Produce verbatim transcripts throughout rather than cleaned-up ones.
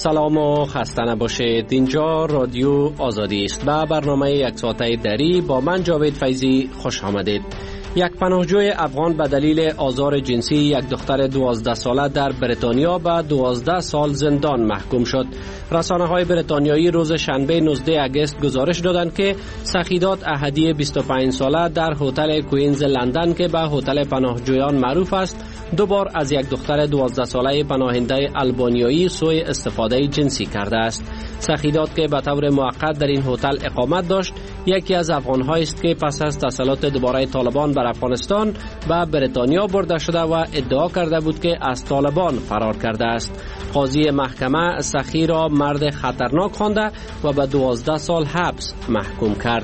سلام و خسته نباشید. اینجا رادیو آزادی است. با برنامه یک ساعته دری با من جاوید فیضی خوش آمدید. یک پناهجوی افغان به دلیل آزار جنسی یک دختر دوازده ساله در بریتانیا به دوازده سال زندان محکوم شد. رسانه‌های بریتانیایی روز شنبه نوزده آگوست گزارش دادند که سخیدات احدی بیست و پنج ساله در هتل کوئینز لندن که به هتل پناهجویان معروف است، دو بار از یک دختر دوازده ساله پناهنده آلبانیایی سوء استفاده جنسی کرده است. سخیدات که به طور موقت در این هتل اقامت داشت، یکی از افغان‌هایی است که پس از تسلط دوباره طالبان بر افغانستان به بریتانیا برده شده و ادعا کرده بود که از طالبان فرار کرده است. قاضی محکمه سخی را مرد خطرناک خوانده و به دوازده سال حبس محکوم کرد.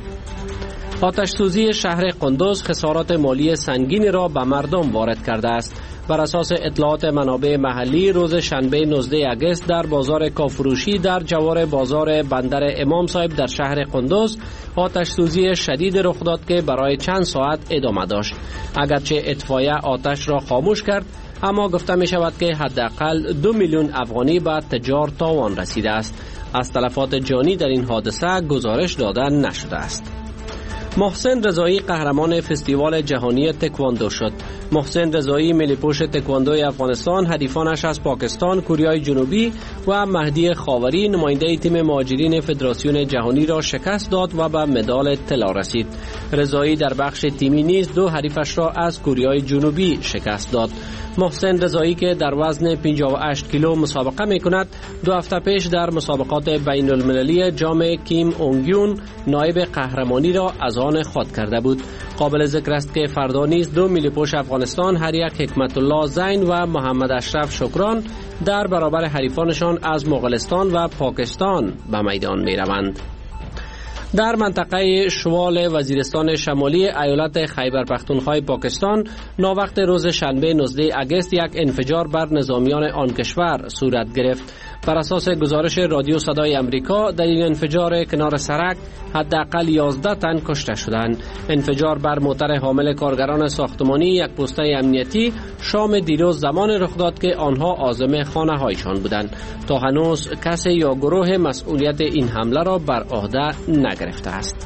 آتش سوزی شهر قندوز خسارات مالی سنگینی را به مردم وارد کرده است. بر اساس اطلاعات منابع محلی روز شنبه نوزده آگوست در بازار کافروشی در جوار بازار بندر امام صاحب در شهر قندوز آتش سوزی شدید رخ داد که برای چند ساعت ادامه داشت. اگرچه اطفایه آتش را خاموش کرد، اما گفته می شود که حداقل دو میلیون افغانی به تجار تاوان رسیده است. از تلفات جانی در این حادثه گزارش داده نشده است. محسن رضایی قهرمان فستیوال جهانی تکواندو شد. محسن رضایی ملی‌پوش تکواندوی افغانستان حریفانش از پاکستان، کره جنوبی و مهدی خاوری نماینده تیم مهاجرین فدراسیون جهانی را شکست داد و به مدال طلا رسید. رضایی در بخش تیمی نیز دو حریفش را از کره جنوبی شکست داد. محسن رضایی که در وزن پنجاه و هشت کیلو مسابقه می کند، دو هفته پیش در مسابقات بین المللی جام کیم اونگیون نایب قهرمانی را از آن خود کرده بود. قابل ذکر است که فردا نیز دو ملی‌پوش افغانستان هر یک حکمت الله زین و محمد اشرف شکران در برابر حریفانشان از مغولستان و پاکستان به میدان می روند. در منطقه شمال وزیرستان شمالی ایالت خیبر پختونخوا پاکستان ناوقت روز شنبه نوزده آگوست یک انفجار بر نظامیان آن کشور صورت گرفت. بر اساس گزارش رادیو صدای امریکا در این انفجار کنار سرک حداقل یازده تن کشته شدند. انفجار بر موتر حامل کارگران ساختمانی یک پوسته امنیتی شام دیروز زمان رخ داد که آنها عازم خانه هایشان بودند. تا هنوز کسی یا گروه مسئولیت این حمله را بر عهده نگرفته است.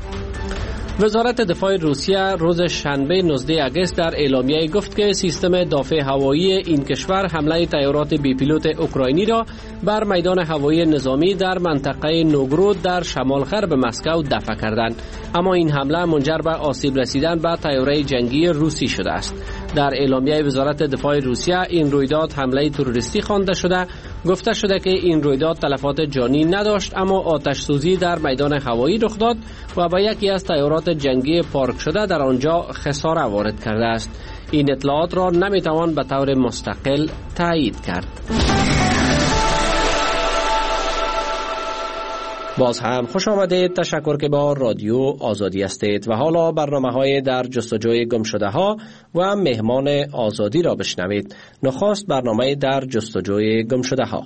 وزارت دفاع روسیه روز شنبه نوزده آگوست در اعلامیه گفت که سیستم دفاع هوایی این کشور حمله طیارات بی پیلوت اوکراینی را بر میدان هوایی نظامی در منطقه نوگرود در شمال غرب مسکو دفع کردند، اما این حمله منجر به آسیب رسیدن به طیاره جنگی روسی شده است. در اعلامیه وزارت دفاع روسیه این رویداد حمله تروریستی خوانده شده. گفته شده که این رویداد تلفات جانی نداشت، اما آتش سوزی در میدان هوایی رخ داد و به یکی از طیارات جنگی پارک شده در آنجا خساره وارد کرده است. این اطلاعات را نمیتوان به طور مستقل تایید کرد. باز هم خوش آمدید. تشکر که با رادیو آزادی هستید و حالا برنامه‌های در جستجوی گم شده ها و مهمان آزادی را بشنوید. نخست برنامه در جستجوی گم شده ها.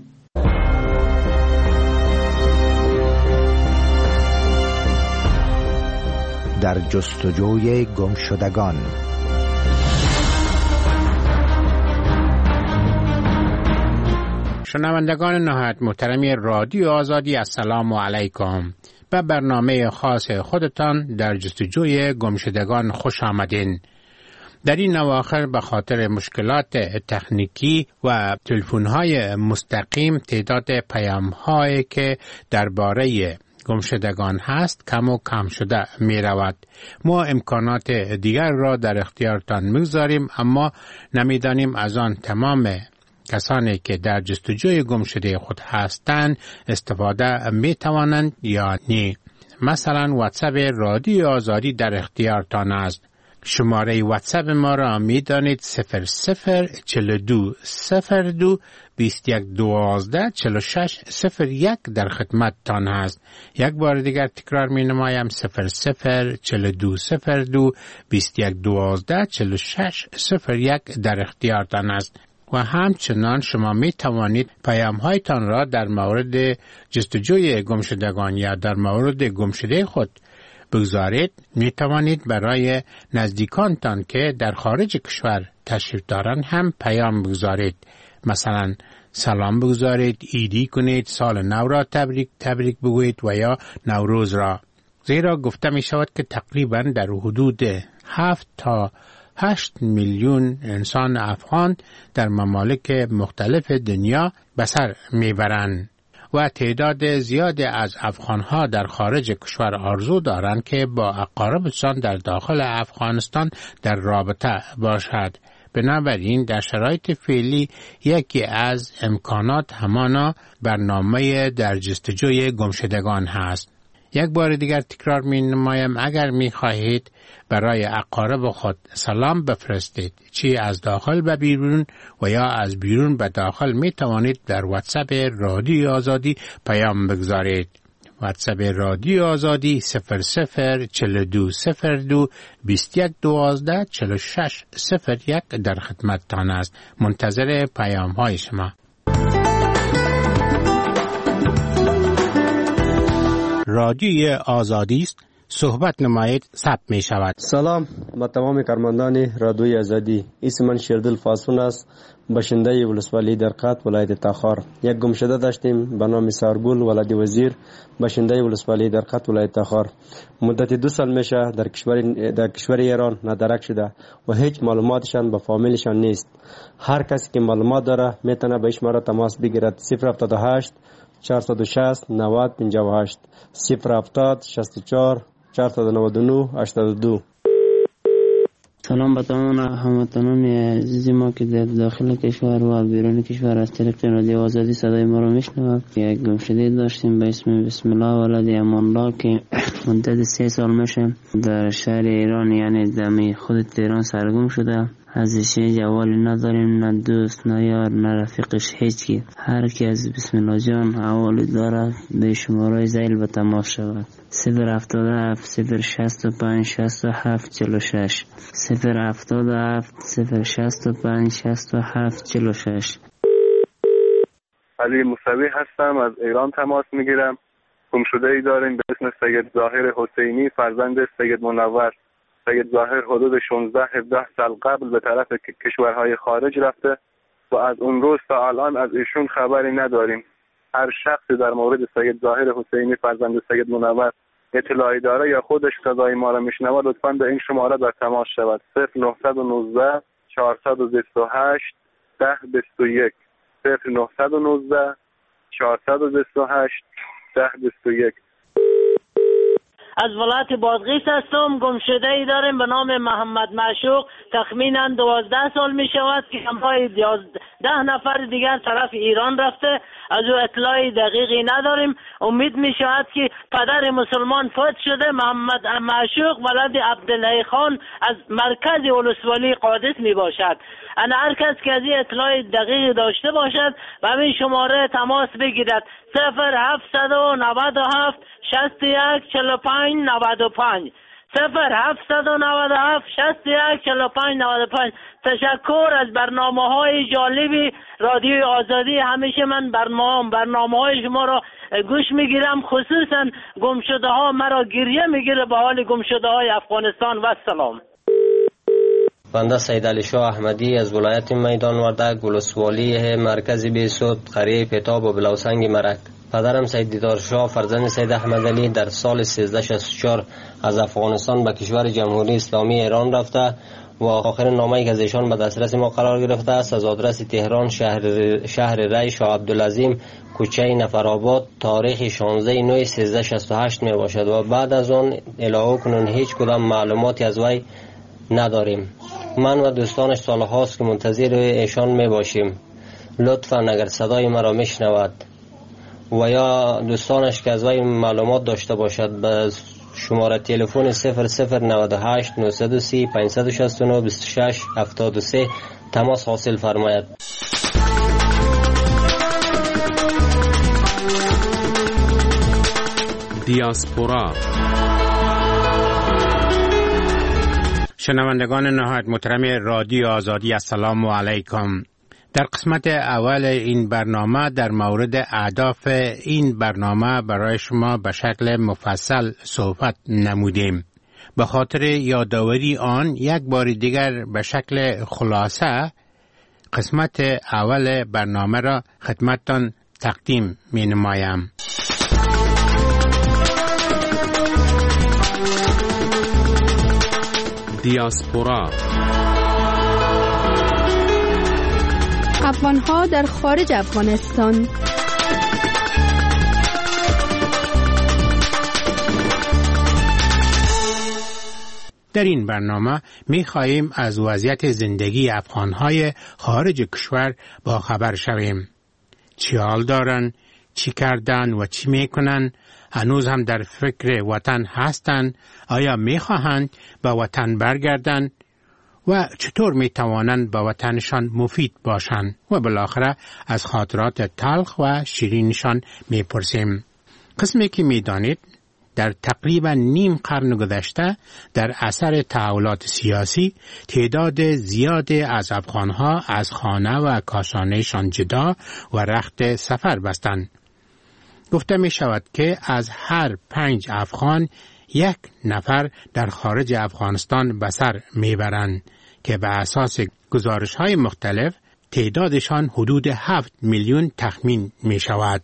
در جستجوی گم شدگان. شنوندگان نهایت محترمی رادیو آزادی، السلام علیکم. به برنامه خاص خودتان در جستجوی گمشدگان خوش آمدین. در این اواخر به خاطر مشکلات تکنیکی و تلفن‌های مستقیم تعداد پیام‌هایی که درباره گمشدگان هست کم و کم شده می رود. ما امکانات دیگر را در اختیارتان می‌گذاریم، اما نمی‌دانیم از آن تمام کسانی که در جستجوی گمشده خود هستند استفاده می توانند یا نه. مثلا واتساپ رادیو آزادی در اختیارتان است. شماره واتساپ ما را می دانید صفر صفر چهل و دو صفر دو بیست و یک دوازده چهل و شش صفر یک در خدمت تان است. یک بار دیگر تکرار می نمایم صفر صفر چهل و دو صفر دو بیست و یک دوازده چهل و شش صفر یک در اختیارتان است. و همچنان شما می توانید پیام هایتان را در مورد جستجوی گمشدگان یا در مورد گمشده خود بگذارید. می توانید برای نزدیکانتان که در خارج کشور تشریف دارند هم پیام بگذارید. مثلا سلام بگذارید، عیدی کنید، سال نو را تبریک تبریک بگویید و یا نوروز را. زیرا گفته می شود که تقریبا در حدود هفت تا هشت میلیون انسان افغان در ممالک مختلف دنیا به سر میبرند و تعداد زیادی از افغانها در خارج کشور آرزو دارند که با اقاربشان در داخل افغانستان در رابطه باشد. بنابراین در شرایط فعلی یکی از امکانات همانا برنامه در جستجوی گمشدگان هست. یک بار دیگر تکرار می نمایم، اگر می خواهید برای اقارب خود سلام بفرستید، چی از داخل به بیرون و یا از بیرون به داخل، می توانید در واتساپ رادیو آزادی پیام بگذارید. واتساپ رادیو آزادی صفر صفر چهل و دو صفر دو بیست و یک دوازده چهل و شش صفر یک در خدمتتان است. منتظر پیام های شما. رادیوی آزادی است، صحبت نمایید، ثبت می شود. سلام با تمام کارمندان رادیوی آزادی. اسم من شیردل فاسون است، باشنده ولسوالی درقات ولایت تاخار. یک گمشده داشتیم به نام سارگل ولادی وزیر، باشنده ولسوالی درقات ولایت تاخار. مدت دو سال میشه در کشور در کشور ایران ندرک شده و هیچ معلوماتشان به فامیلشان نیست. هر کسی که معلومات داره میتونه به شماره تماس بگیرد. صفر هفتاد و هشت چهارصد و شصت نود پنجاه و هشت صفر هفتاد شصت و چهار چهارصد و نود و نه هشتاد و دو. سلام به تمام هموطنان عزیز ما که در داخل کشور و بیرون کشور از طریق رادیو آزادی صدای ما را میشنوند. یک گمشده داشتیم به اسم بسم الله ولد امان الله که مدت سه سال میشه در شهر ایران، یعنی دمی خود تهران سرگم شده. ازش جوالی نداریم، نه دوست نه یار نه رفیقش، هیچ کی. هر کی از بسم الله جان حوالی داره به شماره زیل به تماس شود. صفر هفتاد و هفت صفر شصت و پنج شصت و هفت چهل و شش صفر هفتاد و هفت صفر شصت و پنج شصت و هفت چهل و شش. علی موسوی هستم، از ایران تماس میگیرم. گمشده ای داریم به اسم سید ظاهر حسینی فرزند سید منور. سید ظاهر حدود شانزده هفده سال قبل به طرف کشورهای خارج رفته و از اون روز تا الان از ایشون خبری نداریم. هر شخصی در مورد سید ظاهر حسینی فرزند سید منور اطلاعی داره یا خودش صدای ما را میشنوه لطفاً به این شماره در تماس شود. صفر نه یک نه چهارصد و بیست و هشت ده بیست و یک صفر نه یک نه چهارصد و بیست و هشت ده بیست و یک. از ولایت بادغیس هستم. گمشده ای داریم به نام محمد معشوق، تخمینا دوازده سال می شود که همراه ده نفر دیگر طرف ایران رفته. از او اطلاعی دقیقی نداریم. امید می شود که پدر مسلمان فوت شده. محمد معشوق ولد عبدالله خان از مرکز ولسوالی قادس می باشد. انا هر کس که از این اطلاع دقیقی داشته باشد و همین شماره تماس بگیرد. صفر هفتصد و نود و هفت شصت و یک چهل و پنج نود و پنج صفر هفتصد و نود و هفت شصت و یک چهل و پنج نود و پنج. تشکر از برنامه های جالبی رادیو آزادی. همیشه من برنامه برنامه های شما را گوش میگیرم، خصوصا گمشده ها مرا گریه میگیره به حال گمشده های افغانستان. و سلام. بنده سید علی شاه احمدی از ولایت میدان وردک ولسوالی مرکز بیسود قریه پتاب و بلوسنگ مرک. پدرم سید دیدار شاه فرزند سید احمد علی در سال سیزده شصت و چهار از افغانستان به کشور جمهوری اسلامی ایران رفته و آخرین نامه‌ای که از ایشان به دسترس ما قرار گرفته است از آدرس تهران شهر شهر ری شاه عبدالعظیم کوچه نفرآباد تاریخ شانزده نه سیزده شصت و هشت می باشد و بعد از آن الهو کنون هیچ کدام معلوماتی از وی نداریم. من و دوستانش سالهاست که منتظر ایشان می باشیم. لطفاً اگر صدای مرا میشنود و یا دوستانش که از وی معلومات داشته باشد به شماره تلفن صفر صفر نود و هشت نهصد و سی پانصد و شصت و نه بیست و شش هفتاد و سه تماس حاصل فرماید. دیاسپورا. شنوندگان نهایت محترم رادیو آزادی، السلام علیکم. در قسمت اول این برنامه در مورد اهداف این برنامه برای شما به شکل مفصل صحبت نمودیم. به خاطر یادآوری آن یک بار دیگر به شکل خلاصه قسمت اول برنامه را خدمتتان تقدیم می نمایم. دیاسپورا، افغان‌ها در خارج افغانستان. در این برنامه می خواهیم از وضعیت زندگی افغان‌های خارج کشور با خبر شویم. چی حال دارن، چی کردن و چی میکنن، هنوز هم در فکر وطن هستند، آیا میخواهند به وطن برگردند و چطور میتوانند به وطنشان مفید باشند و بالاخره از خاطرات تلخ و شیرینشان میپرسیم. قسمی که میدانید در تقریبا نیم قرن گذشته در اثر تحولات سیاسی تعداد زیادی از افغانها از خانه و کاشانهشان جدا و رخت سفر بستند. گفته می شود که از هر پنج افغان یک نفر در خارج افغانستان به سر می برند که به اساس گزارش های مختلف تعدادشان حدود هفت میلیون تخمین می شود.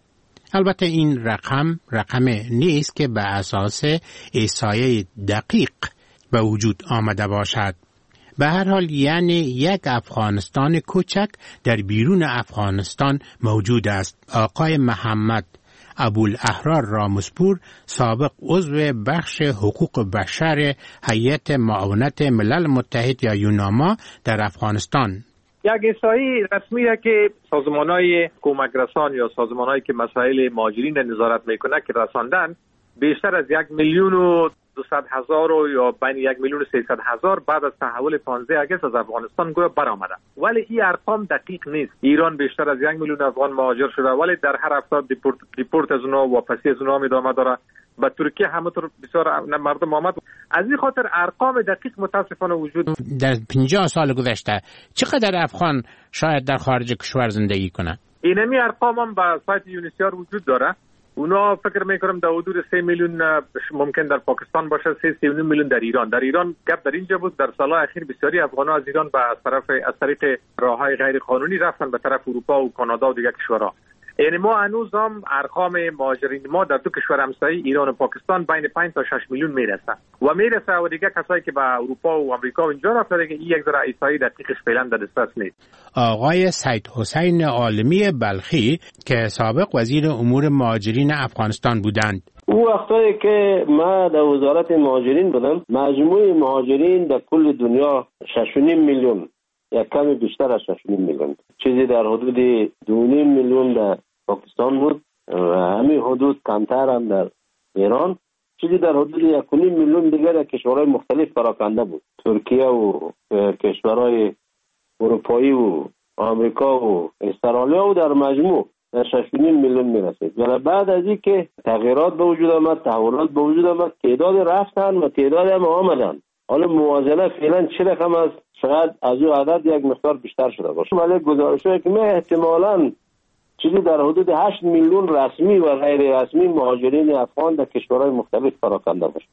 البته این رقم رقم نیست که به اساس احصایه دقیق به وجود آمده باشد. به هر حال یعنی یک افغانستان کوچک در بیرون افغانستان موجود است. آقای محمد ابوالاحرار رامسپور، سابق عضو بخش حقوق بشر هیئت معاونت ملل متحد یا یوناما در افغانستان، یک احصایی رسمی است که سازمان‌های کمک رسان یا سازمان‌هایی که مسائل مهاجرین نظارت میکنه که رساندن بیشتر از یک میلیون و دویست هزار و یا بین یک میلیون و سیصد هزار بعد از تحول پانزده آگوست از افغانستان گویا برآمده، ولی این ارقام دقیق نیست. ایران بیشتر از یک میلیون افغان مهاجر شده ولی در هر هفته دیپورت دیپورت از اونها واپسی از اونها ادامه داره. به ترکیه همونطور بسیار مردم آمد. از این خاطر ارقام دقیق متاسفانه وجود در پنجاه سال گذشته چقدر افغان شاید در خارج کشور زندگی کنه؟ اینمی ارقام هم به سایت یونیسیار وجود داره. اونا فکر میکنم در حدود سه میلیون ممکن در پاکستان باشه، سه سی و نیم میلیون در ایران. در ایران گپ در اینجا بود در سالهای اخیر بسیاری افغان‌ها از ایران به از طرف از طریق راههای غیر قانونی رفتن به طرف اروپا و کانادا و دیگر کشورها. یعنی ما هنوز هم ارقام مهاجرین ما در دو کشور همسایه ایران و پاکستان بین پنج تا شش میلیون میرسه و میرسه و دیگه کسایی که به اروپا و آمریکا و اینجا رفتن که این یک ذره احصایی دقیقش فعلا در دسترس نیست. آقای سید حسین عالمی بلخی که سابق وزیر امور مهاجرین افغانستان بودند، او وقتایی که ما در وزارت مهاجرین بودم مجموع مهاجرین در کل دنیا شش و نیم میلیون، یک کمی بیشتر از شش و نیم میلیون، چیزی در حدود دو و نیم میلیون در پاکستان بود و همین حدود کمتر هم در ایران، چیزی در حدود یک و نیم میلیون دیگر در کشورهای مختلف پراکنده بود، ترکیه و کشورهای اروپایی و آمریکا و استرالیا و در مجموع در شش و نیم میلیون میرسید. ولی بعد از این که تغییرات به وجود آمد، تحولات به وجود آمد، تعداد رفتن و تعداد هم آمدن. حالا موازنه فعلا چه رقم است، شاید از او عدد یک مقدار بیشتر شده باشه، ولی گزارش‌هایی که ما احتمالاً چیزی در حدود هشت میلیون رسمی و غیر رسمی مهاجرین افغان در کشورهای مختلف پراکنده باشه.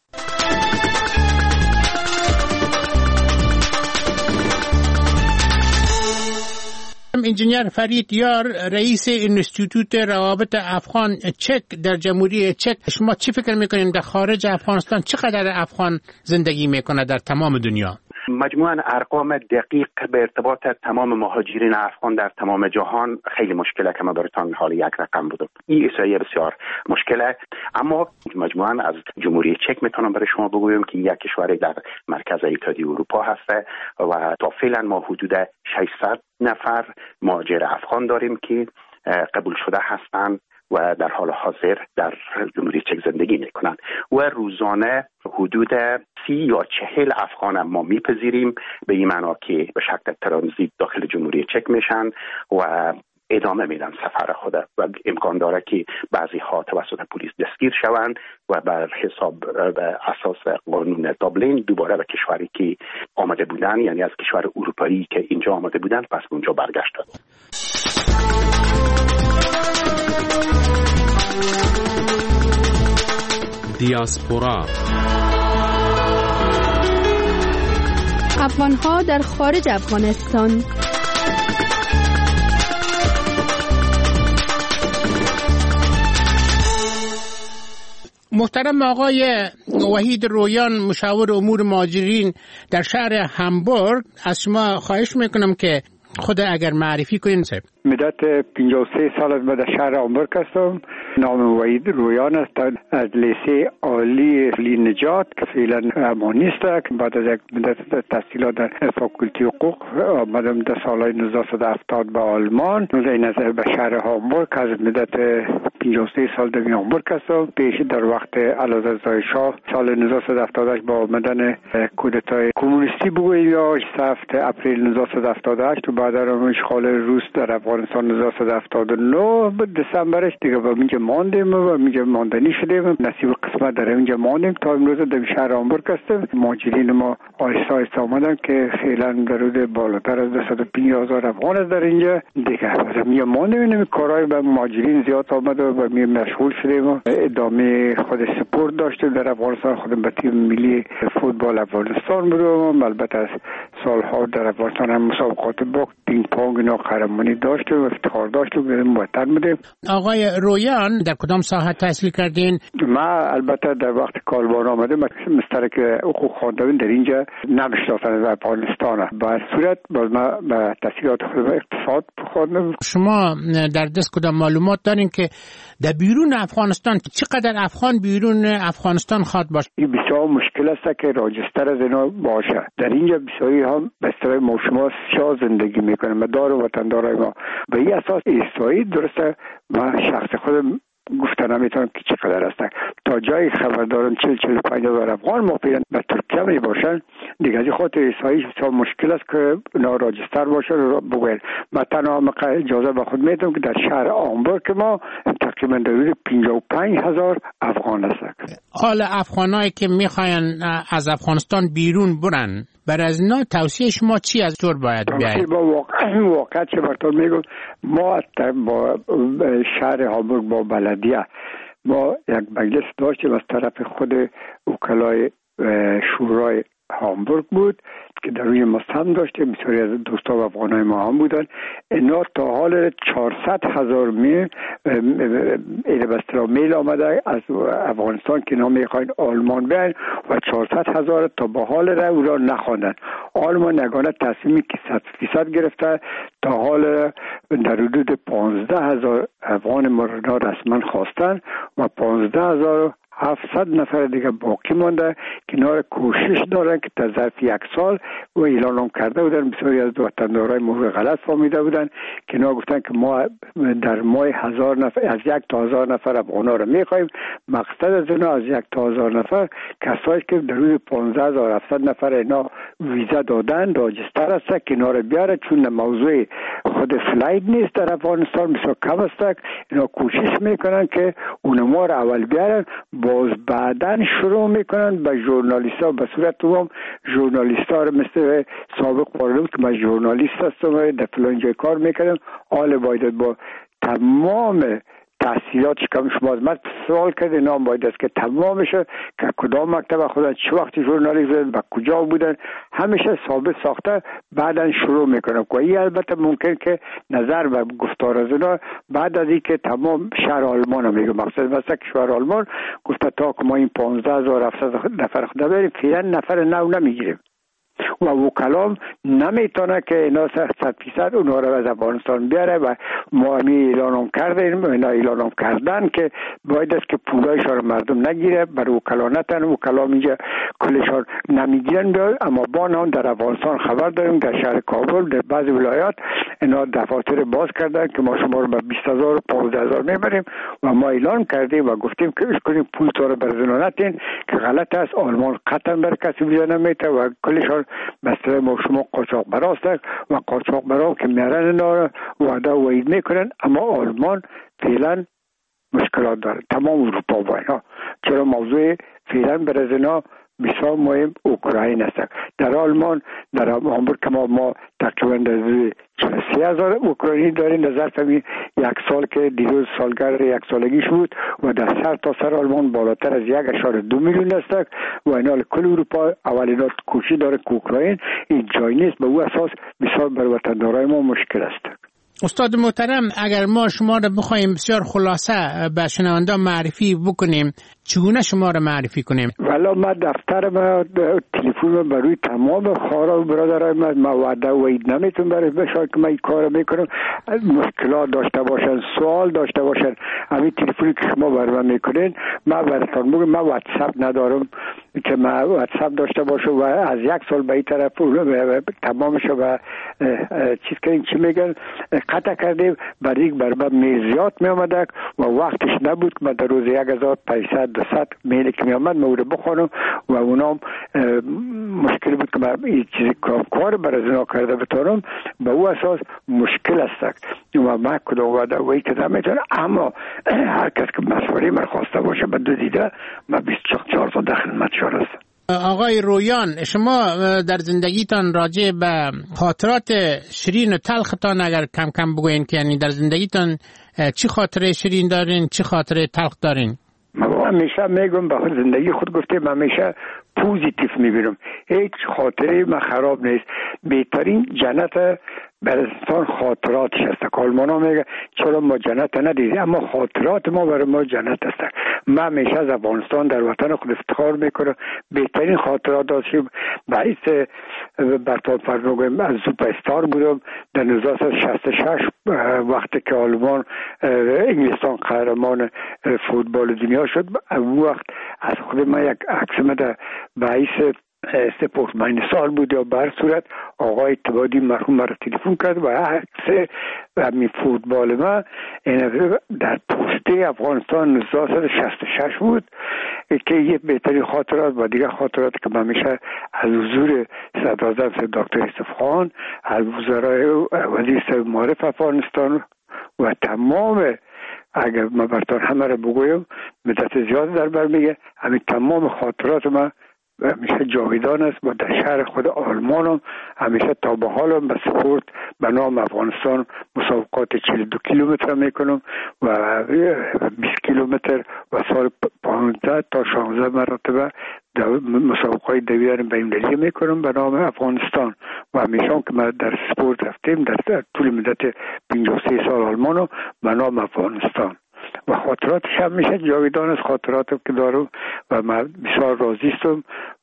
انجینیر فرید یار، رئیس انستیتوت روابط افغان چک در جمهوری چک، شما چی فکر میکنید در خارج افغانستان چقدر افغان زندگی میکنه در تمام دنیا؟ مجموعاً ارقام دقیق به ارتباط تمام مهاجرین افغان در تمام جهان خیلی مشکله که ما براتون حال یک رقم بودم. این احصایه بسیار مشکله، اما مجموعاً از جمهوری چک میتونم برای شما بگویم که یک کشور در مرکز اتحادیه اروپا هست و تا فعلا ما حدود ششصد نفر مهاجر افغان داریم که قبول شده هستند و در حال حاضر در جمهوری چک زندگی میکنن و روزانه حدود سی یا چهل افغان ما میپذیریم، به این معنا که به شکل ترانزیت داخل جمهوری چک میشن و ادامه میدن سفر خود و امکان داره که بعضی ها توسط پلیس دستگیر شوند و بر حساب به اساس قانون دابلین دوباره به کشوری که آمده بودن، یعنی از کشور اروپایی که اینجا آمده بودن پس اونجا برگشتن. دیاسپورا، افغان‌ها در خارج افغانستان. محترم آقای وحید رویان، مشاور امور مهاجرین در شهر همبورگ، از شما خواهش میکنم که خود اگر معرفی کنین. مدت پنجاه و سه سال از در شهر همبورگ هستم. نام وحید رویان است. از لیسه عالی لی نجات که فعلا اما نیست، بعد از یک مدت تحصیلات در فاکولتی حقوق آمدم در سالهای نوزده صد و هفتاد به آلمان. این از به شهر همبورگ از مدت پنجاه و سه سال در همبورگ هستم. پیش در وقت اعلیحضرت شاه سال نوزده صد و هفتاد و هشت با آمدن کودتای کمونیستی بگوییم یا هفت اپریل نوزده صد و هفتاد و هشت و بعد از اشغال روس در افغانستان نوزده صد و هفتاد و نه دسامبرش دیگه با اینجا ماندیم و اینجا ماندنی شدیم. نصیب قسمت در اینجا ماندیم تا امروز در شهر همبورگ هستیم. مهاجرین ما آهسته آهسته آمدن که فعلا در حدود بالاتر از صد و پنجاه هزار افغان است در اینجا دیگه. از اینجا ماندیم. این کارهای به مهاجرین زیاد آمد و به می مشغول شدیم و ادامه خود سپورت داشتیم در افغانستان. خودم به تیم ملی فوتبال افغانستان بودم. البته از سالها در افغانستان هم مسابقات باخت پینگ پونگ اینا قهرمانی داشتیم و افتخار داشتیم به وطن بودیم. آقای رویان در کدام ساحه تحصیل کردین؟ ما البته در وقت کالبان آمدم مشترک حقوق خواندم در اینجا نمیشناسن در افغانستان. به صورت باز ما به تحصیلات خود اقتصاد خواندم. شما در دست کدام معلومات دارین که در بیرون افغانستان چقدر افغان بیرون افغانستان خواد باشه؟ این بسیار مشکل است که راجستر از اینا باشه. در اینجا بسیاری هم به اصطلاح ما شما شاه زندگی میکنه مدار و وطندارای ما. به این اساس ایستایی درسته ما شخص خودم گفتن نمیتونم که چقدر هستن. تا جای خبر دارم چهل چهل و پنج هزار افغان موقعا به ترکیه می باشن دیگه. از خاطر ایسایی بسیار مشکل است که اونا راجستر باشه رو بگوید. من تنها اجازه به خود میدم که در شهر همبورگ ما تقریبا در حدود پنجاه و پنج هزار افغان هستن. حال افغانایی که میخواین از افغانستان بیرون برن برای از اینا توصیه شما چی از طور باید بیاید؟ با واقع واقع چه براتون میگم ما با شهر همبورگ با بلدیه ما یک مجلس داشتیم از طرف خود وکلای شورای همبورگ بود که در روی مستم داشتیم. بسیاری از دوستا و افغانای ما هم بودن. اینا تا حال چهارصد هزار میل ایره میل آمده از افغانستان که اینا میخواین آلمان بیاین و چهارصد هزار تا به حال را او را نخواندن. آلمان نگانه تصمیمی که صد فیصد گرفته تا حال در حدود پانزده هزار افغان ما را رسما خواستن و پانزده هزار هفتصد نفر دیگه باقی مانده که اینا کوشش دارن که در ظرف یک سال و اعلان کرده بودن. بسیاری از وطندارای ما غلط فهمیده بودن که اینا گفتن که ما در ماه هزار نفر از یک تا هزار نفر افغانا رو میخوایم. مقصد از اینا از یک تا هزار نفر کسایی که در روی پانزده هزار و هفتصد نفر اینا ویزا دادن راجستر هست که اینا رو بیاره، چون موضوع خود فلایت نیست در افغانستان بسیار کم است. اینا کوشش میکنن که اونما رو اول بیارن باز بعدن شروع میکنن به ژورنالیست‌ها به صورت عموم ژورنالیست‌ها رو مثل سابق پارلمان که من ژورنالیست هستم در فلان جای کار میکنم حال باید با تمام تحصیلاتش کم شما از من سوال کرده نام باید است که تمامشه که کدام مکتب خودن چه وقتی ژورنالیست بودن و کجا بودن همیشه ثابت ساخته بعدن شروع میکنن. که این البته ممکن که نظر و گفتار از اینا بعد از اینکه تمام شهر آلمان هم میگه مقصد مثلا که شهر آلمان گفته تا که ما این پانزده هزار و هفتصد نفر خدا بریم فعلا نفر نو نمیگیریم و وکلام نمیتونه که اینا صد فیصد اونها رو از افغانستان بیاره و ما همی اعلانم کردیم اینا اعلانم کردن که باید است که پولایشان رو مردم نگیره برای وکلا نتن. وکلام اینجا کلشان نمیگیرن بیاد. اما با نام در افغانستان خبر داریم در شهر کابل در بعض ولایات اینا دفاتر باز کردن که ما شما رو به بیست هزار و پانزده هزار میبریم و ما اعلان کردیم و گفتیم که اش کنیم پول تو رو برزنو نتین که غلط است. آلمان قطعا بر کسی ویزا نمیده و کلشان مثلا ما شما قاچاق براست و قاچاق برا که میرن اینا وعده و وعید میکنن. اما آلمان فعلا مشکلات داره تمام اروپا با اینا. چرا موضوع فعلا برای اینا بسیار مهم اوکراین است. در آلمان در همبورگ که ما, ما تقریبا سه هزار اوکراینی داریم در ظرف یک سال که دیروز سالگرد یک سالگیش بود و در سر تا سر آلمان بالاتر از یک اشاره دو میلیون است و اینا کل اروپا اول اینا کوشش داره که اوکراین این جای نیست. به او اساس بسیار بر وطندارای ما مشکل است. استاد محترم اگر ما شما رو بخوایم بسیار خلاصه به شنوندگان معرفی بکنیم چگونه شما را معرفی کنیم؟ والا ما دفتر ما تلفن برای تمام خواهران و برادرای ما ما وعده و اید نمیتونم برای بشار که من این کار میکنم. مشکلات داشته باشن، سوال داشته باشن، همین تلفنی که شما برای من میکنین ما براتون میگم. ما واتساپ ندارم که ما واتساپ داشته باشم و از یک سال به این طرف تمامش و چیز کردیم چی میگن قطع کردیم. برای بر من میزیات می آمده و وقتش نبود که من در روز یک هزار پانصد دویست میلی که می آمد من رو بخونم و اونام مشکل بود که من این چیزی کار برای زنا کرده بتانم. به او اساس مشکل است و من کدام وعده وی که نمیتونم. اما هر کس که مشوره من خواسته باشه به دو دیده من بیست و چهار سال در خدمت شما هستم. آقای رویان، شما در زندگیتان راجع به خاطرات شیرین و تلختان اگر کم کم بگوین که یعنی در زندگیتان چی خاطره شیرین دارین، چی خاطره تلخ دارین؟ من همیشه میگم به زندگی خود گفتم همیشه پوزیتیو میبینم. هیچ خاطره من خراب نیست. بهترین جنت برای انسان خاطراتش است. کالمانا میگه چرا ما جنت ندیدیم، اما خاطرات ما برای ما جنت است. من همیشه از افغانستان در وطن خود افتخار میکنم. بهترین خاطرات داشتیم. باعث برطور فرنوگم از سوپر استار بودم در هزار و نهصد و شصت و شش وقتی که آلمان انگلستان قهرمان فوتبال دنیا شد. اون وقت از خود من یک عکس مده باعث سپورت ماین سال بود یا بر صورت آقای اتبادی مرحوم مرا تلفن کرد و عکس همین فوتبال ما در پوسته افغانستان هزار و نهصد و شصت و شش بود که یه بهترین خاطرات و دیگه خاطرات که من میشه از حضور صدراعظم دکتر یوسف خان، از وزرای وزیر صاحب معارف افغانستان و تمام اگر من براتون همه رو بگویم مدت زیاد در بر میگه همین تمام خاطرات ما همیشه جاویدان است. و در شهر خود آلمانم همیشه تا به حالم به سپورت به نام افغانستان مسابقات چهل و دو کیلومتر میکنم و بیست کیلومتر و سال پانزده تا شانزده مرتبه مسابقات دویدن بین‌المللی میکنم به نام افغانستان. و همیشه که ما در سپورت رفتیم در طول مدت پنجاه و سه سال آلمانو به نام افغانستان و خاطراتش هم میشه جاویدان از خاطراتم که دارم و من بسیار راضی هستم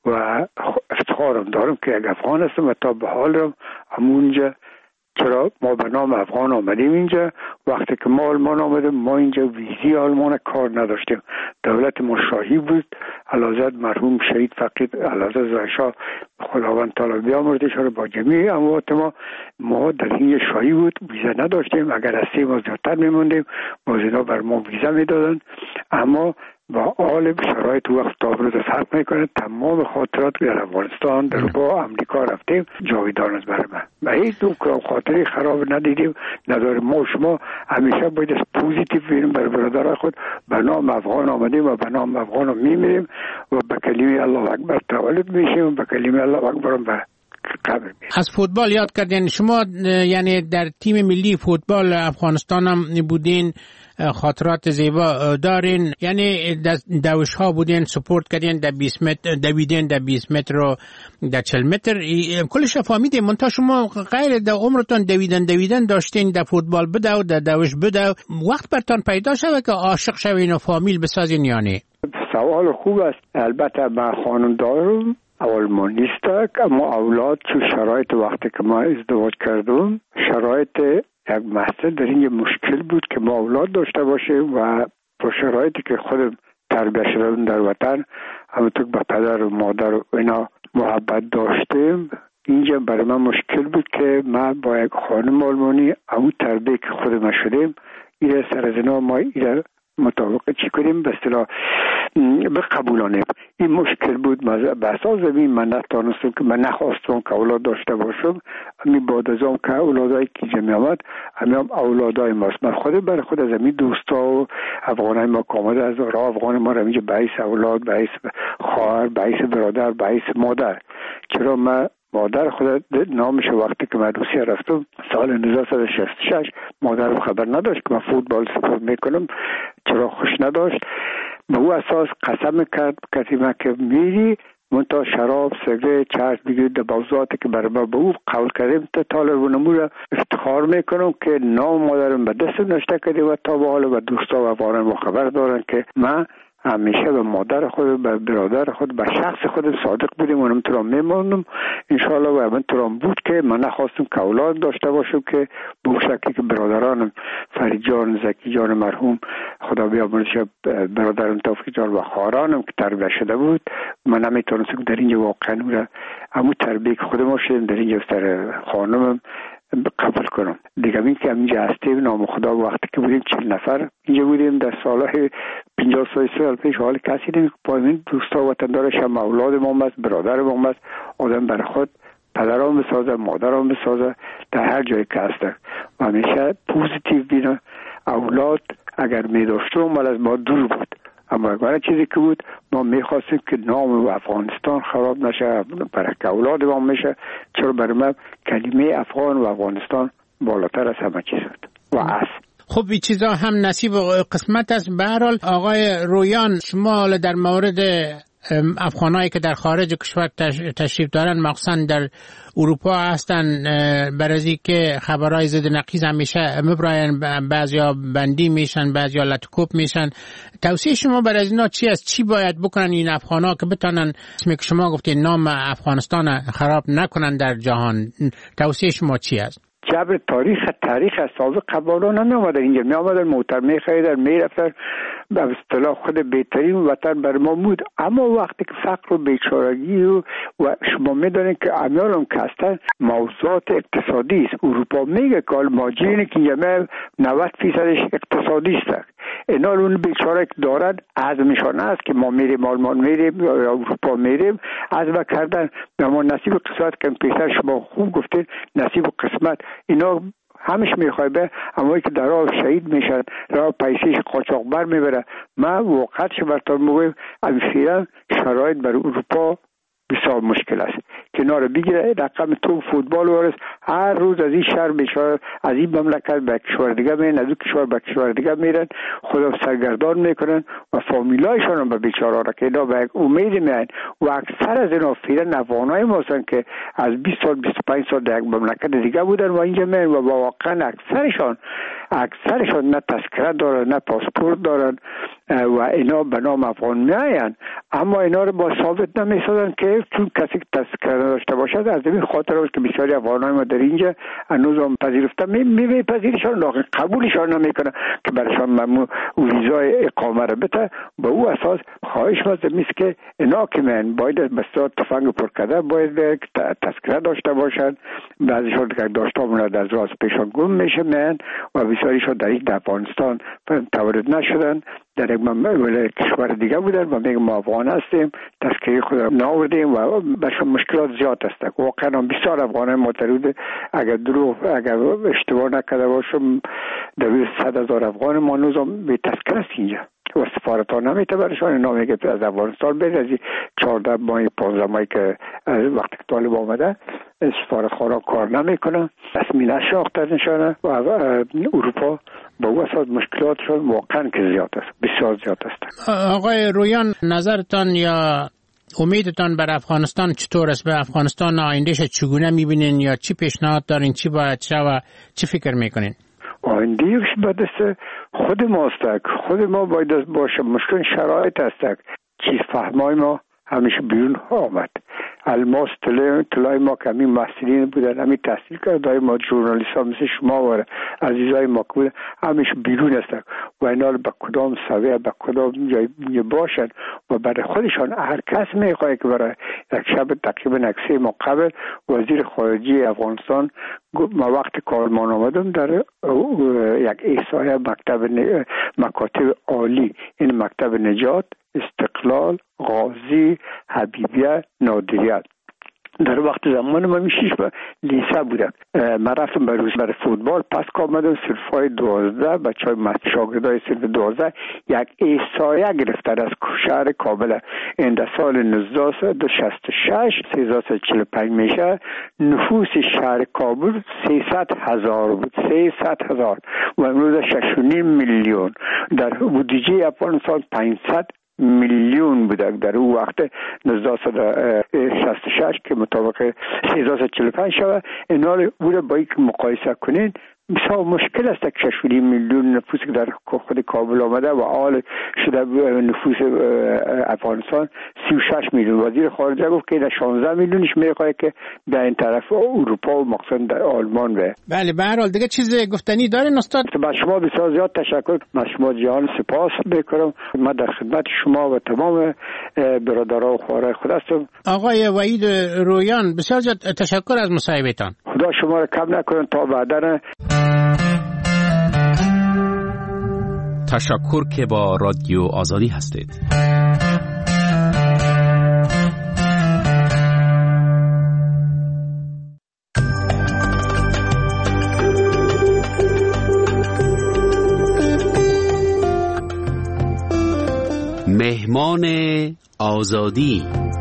و افتخارم دارم که یک افغان هستم و تا به حالم همونجا. چرا ما به نام افغان آمدیم اینجا؟ وقتی که ما آلمان آمدیم ما اینجا ویزی آلمان کار نداشتیم. دولت ما شاهی بود. علازد مرحوم شهید فقید علازد زایشاه خداوند تعالی بیامرزش رو با جمیع اموات ما ما در این شاهی بود. ویزا نداشتیم. اگر از سه ماه زیادتر میموندیم باز اینا بر ما ویزا میدادن. اما با حال شرایط وقت تابلو فرق میکنه. تمام خاطرات در افغانستان در با امریکا رفتیم جاویدان است برای من و هیچ دو خاطری خراب ندیدیم نداره. ما شما همیشه باید از پوزیتیو بینیم برای برادرای خود. به نام افغان آمدیم و به نام افغان میمیریم و به کلمه الله اکبر تولد میشیم و به کلمه الله اکبر به قبر میشیم. از فوتبال یاد کردین شما، یعنی در تیم ملی فوتبال افغانستان هم بودین، خاطرات زیبا دارین، یعنی دوش ها بودین، سپورت کردین در بیست متر، دویدین در بیست متر و در چهل متر، کلش فهمیدین. منتها شما غیر در عمرتون دویدن دویدن داشتین در فوتبال بدو در دوش بدو، وقت برتان پیدا شده که عاشق شوین و فامیل بسازین یا نه؟ سوال خوب است. البته من خانم دارم اول نیست، اما اولاد چون شرایط وقتی که ما ازدواج کردم شرایط یک مسئله در این مشکل بود که ما اولاد داشته باشیم و با شرایطی که خودم تربیت شدم در وطن همونطور با پدر و مادر و اینا محبت داشتیم. اینجا برای من مشکل بود که ما با یک خانم آلمانی همون تربیت که خودم شدیم این سر از اینا ما این مطابق چی کنیم به اصطلاح بقبولانیم. این مشکل بود. به اساس زمین من نتانستم که من نخواستم که اولاد داشته باشم. همین بعد از اون که اولادایی که جمعی آمد همین هم اولادای ماست. من خود برای خود از همین دوستا و افغانای ما که آمده از راه افغان ما رو همینجا باعث اولاد، باعث خواهر، باعث برادر، باعث مادر. چرا من مادر خود نامش وقتی که من روسیه رفتم سال هزار و نهصد و شصت و شش مادرم خبر نداشت که من فوتبال سپورت میکنم. چرا خوش نداشت. به او اساس قسم کرد کسی من که میری منتها شراب سگرت چرس بگیرید در موضوعاتی که برای ما به او قول کردیم تا طالب و نمور افتخار میکنم که نام مادرم به دست نشته کرده و تا به حال و دوستا و افغانان ما خبر دارن که من همیشه به مادر خود، به برادر خود، به شخص خود صادق بودیم و تو را میمونم انشالله. و من تو را بود که من نخواستم که اولاد داشته باشم که به شکلی که برادرانم فرید جان، زکی جان مرحوم خدا بیامرزش، برادرم توفیق جان و خواهرانم که تربیت شده بود، من نمیتونستم در اینجا واقعا همون تربیه که خودم شدیم در اینجا سر خانمم قبول کنم. دیگه این که اینجا هستیم نام خدا وقتی که بودیم چهل نفر اینجا بودیم در سالهای پنجاه سال پیش، حال کسی نمی که پایمین دوستا و وطندارش هم اولاد ما است، برادر ما است. آدم بر خود پدران بسازه، مادران بسازه در هر جایی که هسته و همیشه پوزیتیو بینه. اولاد اگر می داشتم ولی از ما دور بود، اما اگر چیزی که بود ما میخواستیم که نام افغانستان خراب نشه، برای که اولاد ما میشه. چرا برای من کلمه افغان و افغانستان بالاتر از همه چیز بود و است. خب این چیزا هم نصیب و قسمت است. به هر حال آقای رویان، شما در مورد افغانایی که در خارج کشور تشریف دارن مخصوصا در اروپا هستن، برای که خبرهای ضد نقیض همیشه میبراین، بعضیا بندی میشن، بعضیا لطکوب میشن، توصیه شما برای اینا چی است؟ چی باید بکنن این افغانا که بتونن اسمی که شما گفتید نام افغانستان خراب نکنن در جهان؟ توصیه شما چی است؟ جبر تاریخ تاریخ از سابق قبالا نمی آمدن اینجا، می آمدن موتر می خریدن می رفتن، به اصطلاح خود بهترین وطن بر ما بود. اما وقتی که فقر و بیچارگی و, و شما می دانید که امیالم که هستن موضوعات اقتصادی است. اروپا میگه که ماجرینی که یمه نود فیصدش اقتصادی است. اینا اون بیچاره که دارن عزمشان است که ما میریم آلمان میریم یا اروپا میریم، عزم کردن ما نصیب اقتصاد که پیشتر شما خوب گفتید نصیب قسمت اینا همش میخوای به اما که در راه شهید میشن، راه پیسیش قاچاقبر میبره. من واقعا شبرتان میگویم امیفیرا شرایط بر اروپا بسیار مشکل است. کنار بگیره رقم تو فوتبال ورس هر روز از این شهر بشار از این مملکت به کشور دیگه میرن، از این کشور به کشور دیگه میرن، خدا سرگردان میکنن و فامیلایشان هم به بیچاره را که اینا به امید میان. و اکثر از اینا فیرن افغانای ما هستن که از بیست سال بیست و پنج سال در یک مملکت دیگه بودن و اینجا میرن و واقعا اکثرشان اکثرشان نه تذکره دارن نه پاسپورت دارن و اینا به نام افغان میاین، اما اینا رو با ثابت نمیسازن که چون کسی که تذکره داشته باشد. از این خاطر است که بسیاری افغانای ما در اینجا هنوز هم پذیرفتن می میپذیرشان لکن قبولشان نمیکنه که برشان ممنوع ویزای اقامه رو بده. به او اساس خواهش واسه میست که اینا که من باید بسیار تفنگ پر کرده باید تذکره داشته باشن. بعضیشان که داشته مونده از راست پیشان گم میشه من و بسیاریشان در این افغانستان تولد نشدن، در یک مملکت کشور دیگه بودن و میگم ما افغان هستیم، تذکره خود ناوردیم و برشان مشکلات زیاد هست. واقعا بسیار افغانای معترض اگر دروغ اگر اشتباه نکرده باشم در صد هزار افغان ما نوزم به تذکره است اینجا و سفارت ها نمیته برشان نامی که از افغانستان بید از چهارده ماهی پانزده ماهی که وقتی که طالب آمده سفارت خارا کار نمیکنه، رسمی نشناخته نشانه و اروپا با او اساس مشکلاتشون واقعا که زیاد است، بسیار زیاد است. آقای رویان، نظرتان یا امیدتان بر افغانستان چطور است؟ به افغانستان آیندهش چگونه میبینین یا چی پیشنهاد دارین؟ چی باید شد و چی فکر میکنین؟ آیندهش باید خود ماست، خود ما باید باشه. مشکل شرایط است، چیز فهمای ما همیشه بیرون آمد. الماس طلای ما که همین محصلین بودن، همین تحصیل کرده ما جورنالیست ها مثل شما و عزیزای ما که بودن همیشه بیرون هستن و اینا به کدام سویه به کدام جای باشن و برای خودشان هر کس میخواه که برای یک شب تقریبا یک سه ماه قبل وزیر خارجه افغانستان ما وقت کارمان آمدم در یک احصایه مکتب مکاتب عالی، این مکتب نجات، استقلال، غازی، حبیبیه، نادریت در وقت زمان من میشیش به لیسه بودم. من رفتم برای برای فوتبال پس که آمدم صرف های دوازده بچه های شاگرد های صرف دوازده یک احصایه گرفتن از شهر کابل. این در سال نوزده شصت و شش سیزده چهل و پنج میشه نفوس شهر کابل سیصد هزار بود، سیصد هزار و امروز شش و نیم میلیون. در بودجه افغانستان پانصد میلیون بوده در اون وقت نوزده شصت و شش که مطابق سیزده چهل و پنج شده. اینا رو بوده با یک مقایسه کنین بسیار مشکل است که شش میلیون نفوس که در خود کابل آمده و حال شده نفوس افغانستان سی و شش میلیون. وزیر خارجه گفت که شانزده میلیونش میخواد که در این طرف اروپا و مخصوصا در آلمان به. بله به هر حال دیگه چیز گفتنی دارین استاد؟ با شما بسیار زیاد تشکر، من شما جهان سپاس میکنم. من در خدمت شما و تمام برادران و خوارای خود هستم. آقای وحید رویان بسیار زیاد تشکر از مصاحبهتان. خدا شما را کم نکنه تا بعدا. تشکر که با رادیو آزادی هستید. مهمان آزادی.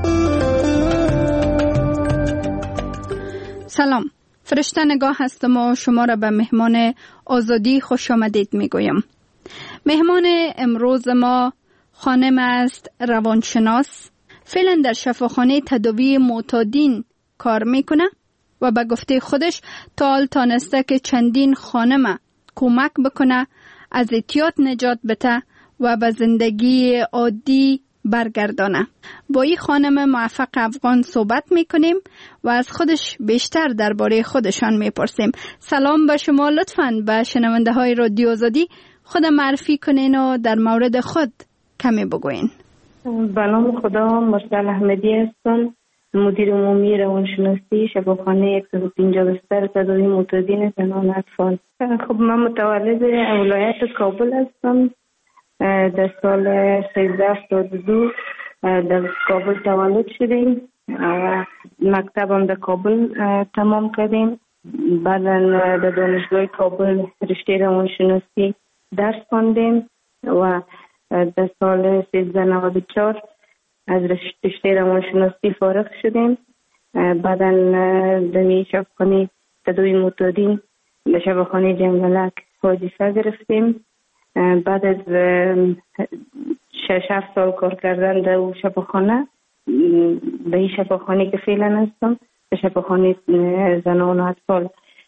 سلام، فرشته نگاه هستم و شما را به مهمان آزادی خوش آمدید می گویم. مهمان امروز ما خانم است روانشناس، فعلا در شفاخانه تداوی معتادین کار میکنه و به گفته خودش تا حال تانسته که چندین خانم کمک بکنه از اعتیاد نجات بده و به زندگی عادی برگردانه. با این خانم موفق افغان صحبت میکنیم و از خودش بیشتر درباره خودشان میپرسیم. سلام به شما، لطفاً به شنونده های رادیو آزادی خود معرفی کنین و در مورد خود کمی بگوین. به نام خدا، مرسل احمدی هستم، مدیر عمومی روانشناسی شفاخانه صد و پنجاه بستر تداوی معتادین زنان اطفال. خب من متولد ولایت کابل هستم. در سال سیزده هفتاد و دو در کابل تولد شدیم و مکتبم در کابل تمام کردیم. بعدا در دانشگاه کابل رشته روانشناسی درس خواندیم و در سال سیزده نود و چهار از رشته روانشناسی فارغ شدیم. بعدا در شفاخانه تداوی معتادین در شفاخانه جنگلک وظیفه گرفتیم. بعد از شش هفت سال کار کردن در او شفاخانه، به این شفاخانه که فعلا هستم به شفاخانه زنان و اطفال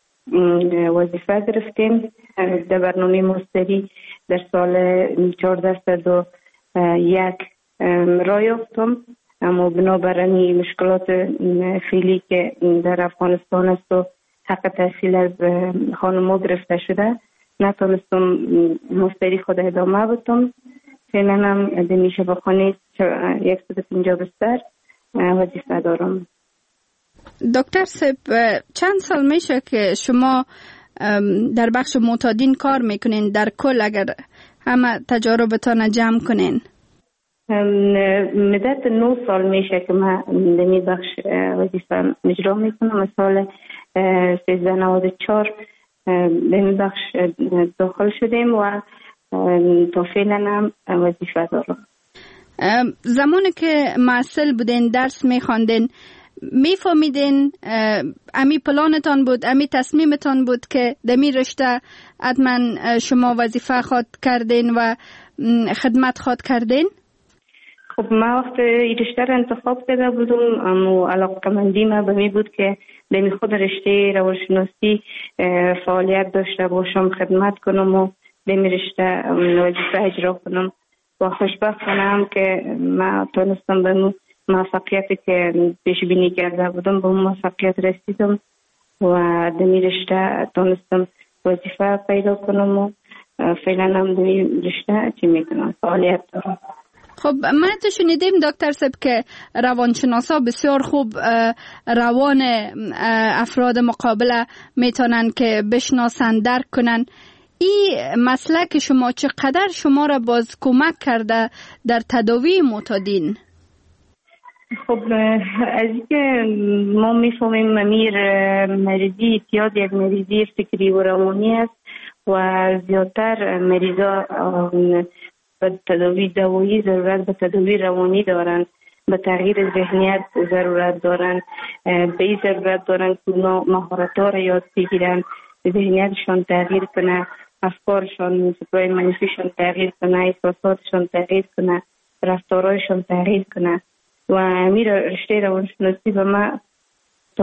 وظیفه گرفتیم. در برنامه ماستری در سال چهارده صد و یک راه یافتم، اما بنابراین مشکلات فعلی که در افغانستان است و حق تحصیل از خانم‌ها گرفته شده نتونستم ماستری خود ادامه بدم. فعلا هم در شفاخانه صد و پنجاه بستر وظیفه دارم. دکتر صاحب، چند سال میشه که شما در بخش معتادین کار میکنین؟ در کل اگر همه تجاربتان جمع کنین. مدت نه سال میشه که من در این بخش وظیفه اجرا میکنم. از سال سیزده نود و چهار در این بخش داخل شدیم و تا فعلا هم وظیفه دارم. زمانی که معسل بودین درس میخواندین میفهمیدین امی پلانتان بود، امی تصمیمتان بود که دمی رشته حتما شما وظیفه خواد کردین و خدمت خواد کردین؟ خب من وقت این رشته را انتخاب کرده بودم، اما علاقه‌مندی من به می بود که دمی خود رشته روانشناسی فعالیت داشته باشم، خدمت کنم و دمی رشته وظیفه اجرا کنم و خوشبختم که من تونستم به موفقیتی که پیش بینی کرده بودم به موفقیت رسیدم و دمی رشته تونستم وظیفه پیدا کنم و فعلا هم دمی رشته چی میکنم فعالیت دارم. خب ما تو شنیدیم دکتر صاحب که روانشناسا بسیار خوب روان افراد مقابله میتونن که بشناسن، درک کنن. این مسلک شما چقدر شما را باز کمک کرده در تداوی معتادین؟ خب از اینکه ما میفهمیم امیر مریضی اعتیاد یک مریضی فکری و روانی است و زیادتر مریضا به تداوی دوایی ضرورت به تداوی روانی دارن، به تغییر ذهنیت ضرورت دارن، به این ضرورت دارن که اونا مهارت‌ها را یاد بگیرن، ذهنیتشان تغییر کنه، افکارشان سپرای منفیشان تغییر کنه، احساساتشان تغییر کنه، رفتارهایشان تغییر کنه و امیر رشته روانشناسی به ما تا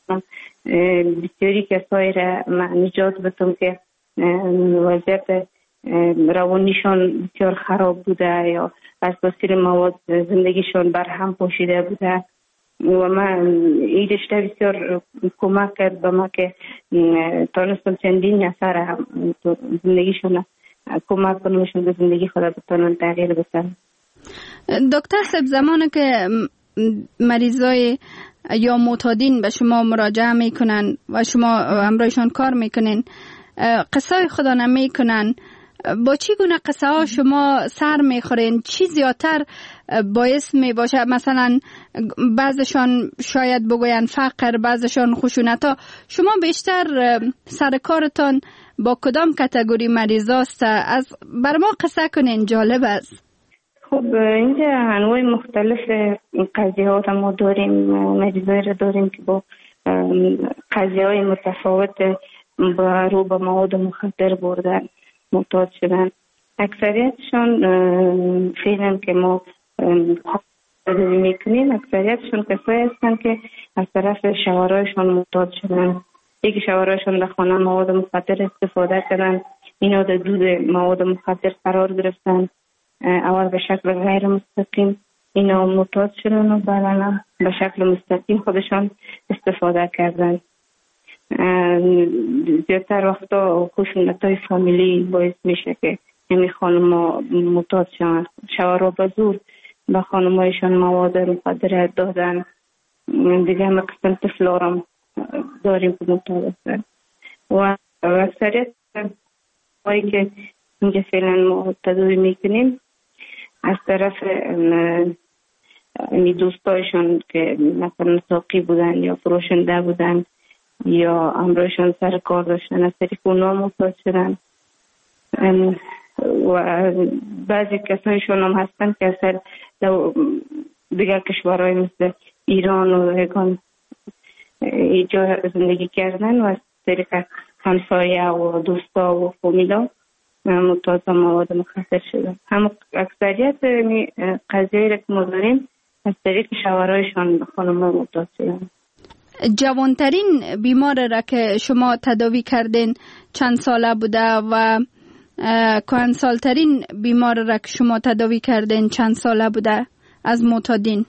بسیاری کسایی را نجات بدم که وضعیت روانیشان بسیار خراب بوده یا از تاثیر مواد زندگیشان بر هم پاشیده بوده و من این رشته بسیار کمک کرد به ما که تانستم چندین نفر هم زندگیشان کمک کنمشون به زندگی خود بتانن تغییر بسن. دکتر صاحب زمانی که مریضای یا معتادین به شما مراجعه میکنن و شما همراهشان کار میکنین قصه خدا نمیکنن، با چی گونه قصه ها شما سر میخورین؟ چی زیادتر باعث می باشه؟ مثلا بعضشان شاید بگوین فقر، بعضشان خشونت ها. شما بیشتر سر کارتان با کدام کاتگوری مریض است؟ از بر ما قصه کنین، جالب است. خب اینجا انواع مختلف قضیه ها ما داریم، مریضایی را داریم که با قضیه های متفاوت با رو به مواد مخدر بردن معتاد شدن. اکثریتشان فعلا که ما تداوی میکنیم اکثریتشان کسایی هستن که از طرف شوهرایشان معتاد شدن. یکی شوهرایشان در خانه مواد مخدر استفاده کردن، اینا در دود مواد مخدر قرار گرفتن، اول به شکل غیر مستقیم اینا معتاد شدن و بعدا به شکل مستقیم خودشان استفاده کردن. زیادتر وقتا خشونت‌های فامیلی باعث میشه که همین خانم‌ها معتاد شدن. شوهرها به زور به خانم‌هایشان مواد مخدر دادن. دیگه همه قسم طفلارم داریم که معتاد هستن و اکثریت هایی که اینجا فعلا ما تداوی میکنیم از طرف می دوستایشان که مثلا ساقی بودن یا فروشنده بودن یا همراهشان سر کار داشتن از طریق اونا معتاد شدن و بعضی کسایشون هم هستن که اصلا دیگر کشورهای مثل ایران و ایگان اینجا زندگی کردن و از طریق همسایه و دوستا و فامیلا معتاد مواد مخدر شدن. هم اکثریت قضیه را که ما داریم از طریق شوهرایشان خانم‌ها معتاد شدن. جوانترین بیمار را که شما تداوی کردین چند ساله بوده و کهنسالترین بیمار را که شما تداوی کردین چند ساله بوده از معتادین؟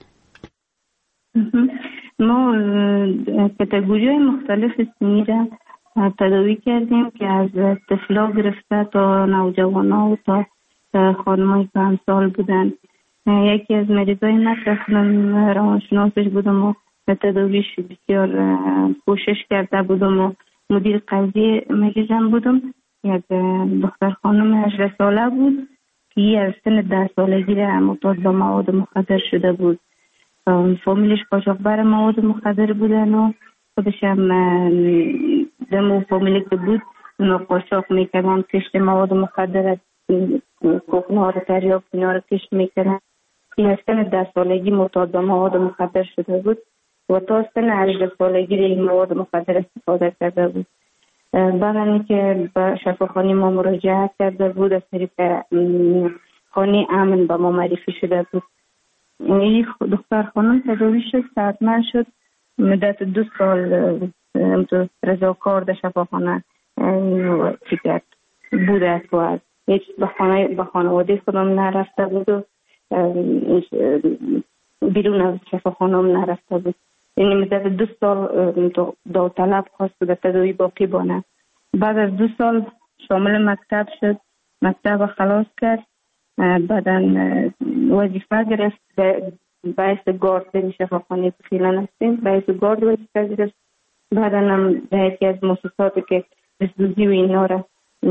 ما کاتگوری‌های مختلف سنی را تداوی کردیم که از طفلا گرفته تا نوجوانا و تا خانم‌های کهنسال بودن. یکی از مریضای من اصلا روانشناسش بودم و تداویش بسیار کوشش کرده بودم و مدیر قضیه مریضم بودم. یک دختر خانم هجده ساله بود که از سن ده سالگی را معتاد به مواد مخدر شده بود. فامیلش قاچاقبر مواد مخدر بودن و خودش هم دمو فامیلی که بود اونا قاچاق میکردن، کشت مواد مخدر کوکنها رو تریاک اینا رو کشت میکردن. این از سن ده سالگی معتاد به مواد مخدر شده بود و تا سن هجده سالگی این مواد مخدر استفاده کرده بود. بعد که به شفاخانه ما مراجعه کرده بود از طریق خانه امن به ما معرفی شده بود. این دختر خانم تداوی شد، صحتمند شد، مدت دو سال رضاکار در شفاخانه چیکرد بوده و هیچ به خانه به خانواده خودم نرفته بود و بیرون از شفاخانه هم نرفته بود. یعنی مدت دو سال داوطلب خواست در تداوی باقی بانه. بعد از دو سال شامل مکتب شد، مکتب خلاص کرد، بعدا وظیفه گرفت باعث گارد در شفاخانه که فعلا هستیم، باعث گارد وظیفه گرفت. بعدا هم در یکی از مؤسساتی که بسدوزی و اینا را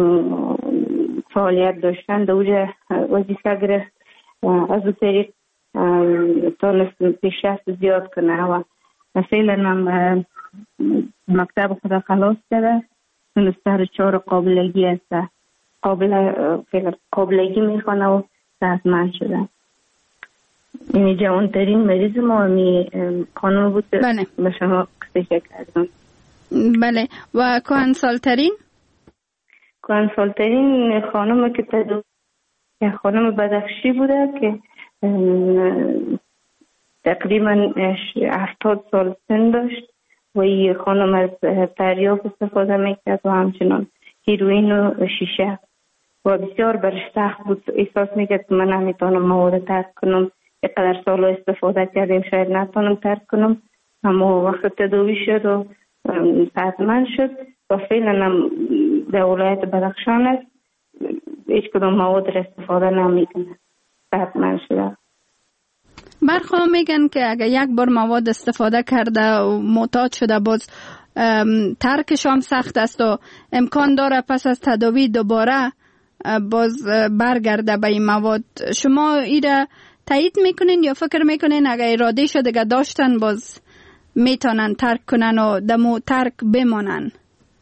فعالیت داشتن در اونجا وظیفه گرفت. از اون طریق تانست پیشرفت زیاد کنه و فعلا هم مکتب خدا خلاص کرده، تونسته چهار قابلگی هسته، قابل قابلگی میخوانه و صحتمند شده. این جوانترین مریض ما می خانم بود. بله. به شما قصه کردم. بله. و کهنسالترین؟ کهنسالترین خانم که تدو که خانم بدخشی بوده که تقریبا هفتاد سال سن داشت و این خانم از تریاک استفاده میکرد و همچنان هیروئین و شیشه و بسیار برش سخت بود. احساس میکرد که من نمیتونم مواد ترک کنم، اینقدر سال استفاده کردیم شاید نتونم ترک کنم. اما وقت تداوی شد و صحتمند شد و فعلا هم در ولایت بدخشان است هیچ کدام مواد را استفاده نمیکنه، صحتمند شده. برخواه میگن که اگر یک بار مواد استفاده کرده و معتاد شده باز ترکش هم سخت است و امکان داره پس از تداوی دوباره باز برگرده به این مواد. شما ایره تایید میکنین یا فکر میکنین اگر اراده شده دیگه داشتن باز میتونن ترک کنن و دمو ترک بمانن؟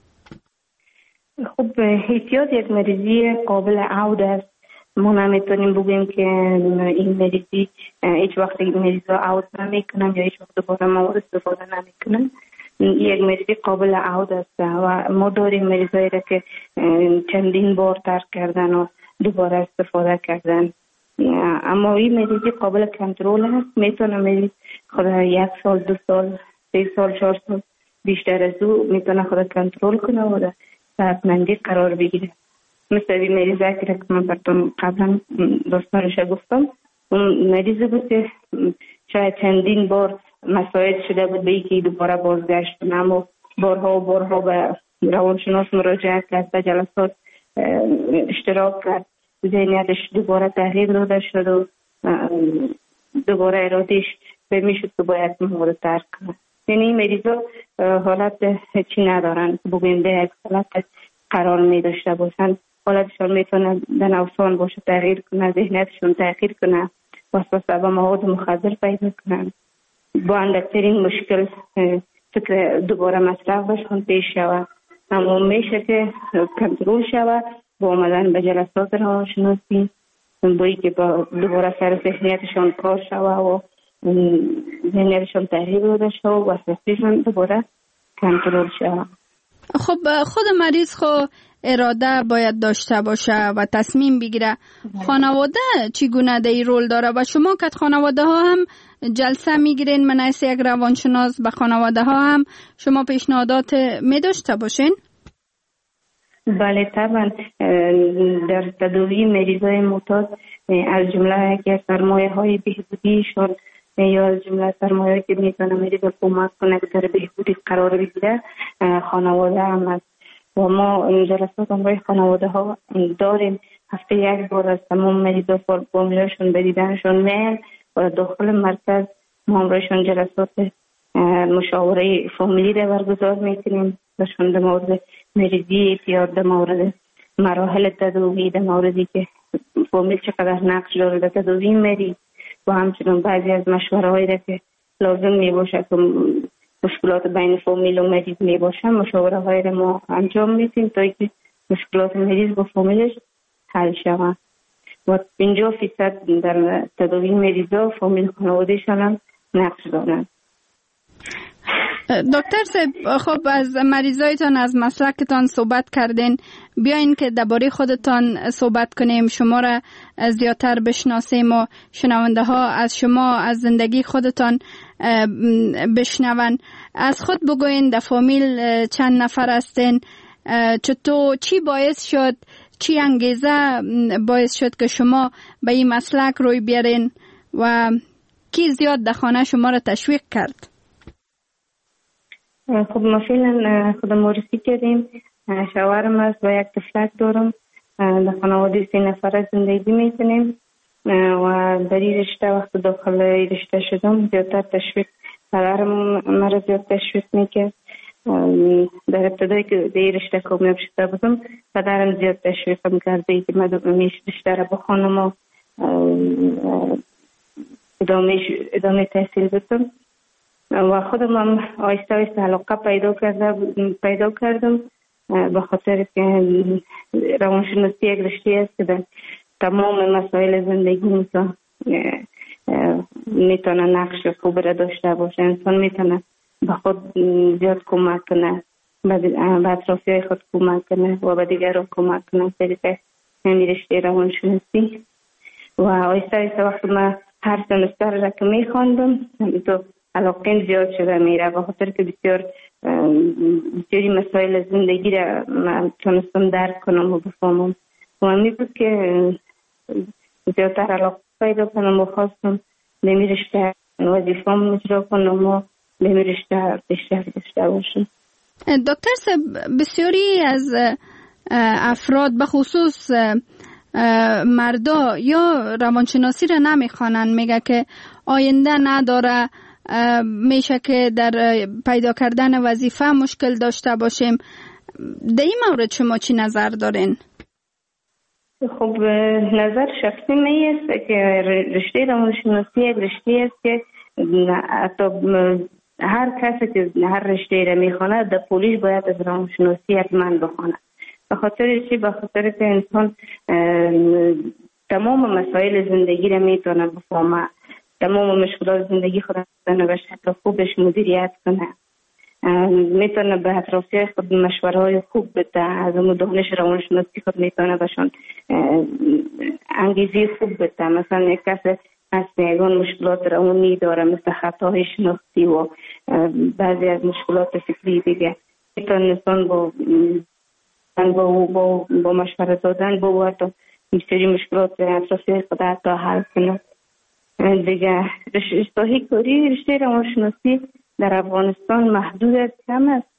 خب احتیاط یک مریضی قابل عود است. ما نمیتونیم بگیم که این مریضی هیچ وقت این مریض را عود نمیکنن یا هیچ وقت دوباره مواد استفاده نمیکنن. یک مریضی قابل عود است و ما داریم مریضایی را که چندین بار ترک کردن و دوباره استفاده کردن. اما این مریضی قابل کنترل است. میتونه مریض خود یک سال، دو سال، سه سال، چهار سال بیشتر از او میتونه خود کنترل کنه و در صحتمندی قرار بگیره. مثل این مریضی که من براتون قبلا داستانش گفتم، اون مریضی بود که شاید چندین بار مساعد شده بود به اینکه دوباره بازگشت کنه، اما بارها و بارها به روانشناس مراجعه کرد، به جلسات اشتراک کرد، ذهنیتش دوباره تغییر داده شد و دوباره ارادهش به میشد که باید مواد ترک کنه. یعنی این مریضا حالت چی ندارن که بگویم به یک حالت قرار می داشته باشن. حالتشان میتونه در نوسان باشه، تغییر کنه، ذهنیتشون تغییر کنه، وسوسه به مواد مخدر پیدا کنن. با اندکترین مشکل فکر دوباره مصرف بشون پیش شود. اما میشه که کنترل شود با آمدن به جلسات روانشناسی، بایی که با دوباره سر ذهنیتشان کار شود و ذهنیتشان تغییر داده شود و وسوسهشان دوباره کنترل شود. خب خود مریض خو اراده باید داشته باشه و تصمیم بگیره. خانواده چگونه در این رول داره و شما که خانواده ها هم جلسه میگیرین من از یک روانشناس به خانواده ها هم شما پیشنهادات می داشته باشین؟ بله طبعا. در تداوی مریضای معتاد از جمله که سرمایه های بهبودیشون یا از جمله سرمایه که میتونه مریض کمک کنه که در بهبودی قرار بگیره خانواده هم است و ما جلسات همراه خانواده ها داریم. هفته یک بار از تمام مریضا فامیلاشون به دیدنشون میل و داخل مرکز ما همراهشون جلسات مشاوره فامیلی را برگزار میکنیم بهشون در مورد مریضی اعتیاد، در مورد مراحل تداوی، در موردی که فامیل چقدر نقش داره در تداوی مریض و همچنین بعضی از مشوره هایی را که لازم می باشه که مشکلات بین فامیل و مریض می باشه مشاوره هایی را ما انجام میدیم تا اینکه مشکلات مریض با فامیلش حل شود و پنجاه فیصد در تداوی مریضا فامیل خانوادهشان هم نقش دارند. دکتر صاحب خب از مریضایتان از مسلکتان صحبت کردین، بیاین که درباره خودتان صحبت کنیم، شما را زیادتر بشناسیم و شنونده ها از شما از زندگی خودتان بشنون. از خود بگوین در فامیل چند نفر هستین؟ چطور چی باعث شد، چی انگیزه باعث شد که شما به این مسلک روی بیارین و کی زیاد در خانه شما را تشویق کرد؟ خب ما فعلا خودم معرفی کردیم. شوهرم است و یک طفلک دارم. در خانواده سه نفره زندگی میکنیم و در این رشته وقت داخل این رشته شدم زیادتر تشویق پدرم مرا زیاد تشویق میکرد. در ابتدایی که در این رشته کامیاب شده بودم پدرم زیاد تشویقم کرده که من رشته را بخوانم و ادامه ادامه تحصیل بدم و خودم هم آیسته آیسته علاقه پیدا کرده پیدا کردم به خاطر که روانشناسی یک رشته است که در تمام مسائل زندگی میتونه میتونه نقش خوب را داشته باشه. انسان میتونه به خود زیاد کمک کنه، به اطرافی های خود کمک کنه و به دیگران کمک کنه طریق همین رشته روانشناسی. و آیسته آیسته وقت من هر سمستر را که میخواندم تو علاقه زیاد شده میره، به خاطر که بسیار بسیاری مسائل زندگی را من تونستم درک کنم و بفهمم و من بود که زیادتر علاقه پیدا کنم و خواستم به می رشته وظیفه‌ام اجرا کنم و به می رشته پیشرفت داشته باشم. دکتر صاحب، بسیاری از افراد به خصوص مردا یا روانشناسی را نمیخوانند، میگه که آینده نداره، میشه که در پیدا کردن وظیفه مشکل داشته باشیم. در این مورد شما چی نظر دارین؟ خب نظر شخصی می است که رشته روانشناسی یک رشته است که حتی هر کسی که هر رشته را میخونه در پولیش باید از روانشناسی حتما بخونه. به خاطر چی؟ به خاطر که انسان تمام مسائل زندگی را میتونه بفهمه، تمام مشکلات زندگی خود میتونه به شکل خوبش مدیریت کنه، میتونه به اطرافیان خود مشوره های خوب بده، از اون دانش روانشناسی خود میتونه بهشون انگیزه خوب بده. مثلا یک کس از یگان مشکلات روانی داره مثل خطاهای شناختی و بعضی از مشکلات فکری دیگه، میتونه انسان با با با, با مشوره دادن با و تا بسیاری مشکلات اطرافی خود حتی حل کنه. دیگه رشته کاری رشته روانشناسی در افغانستان محدود است، کم است،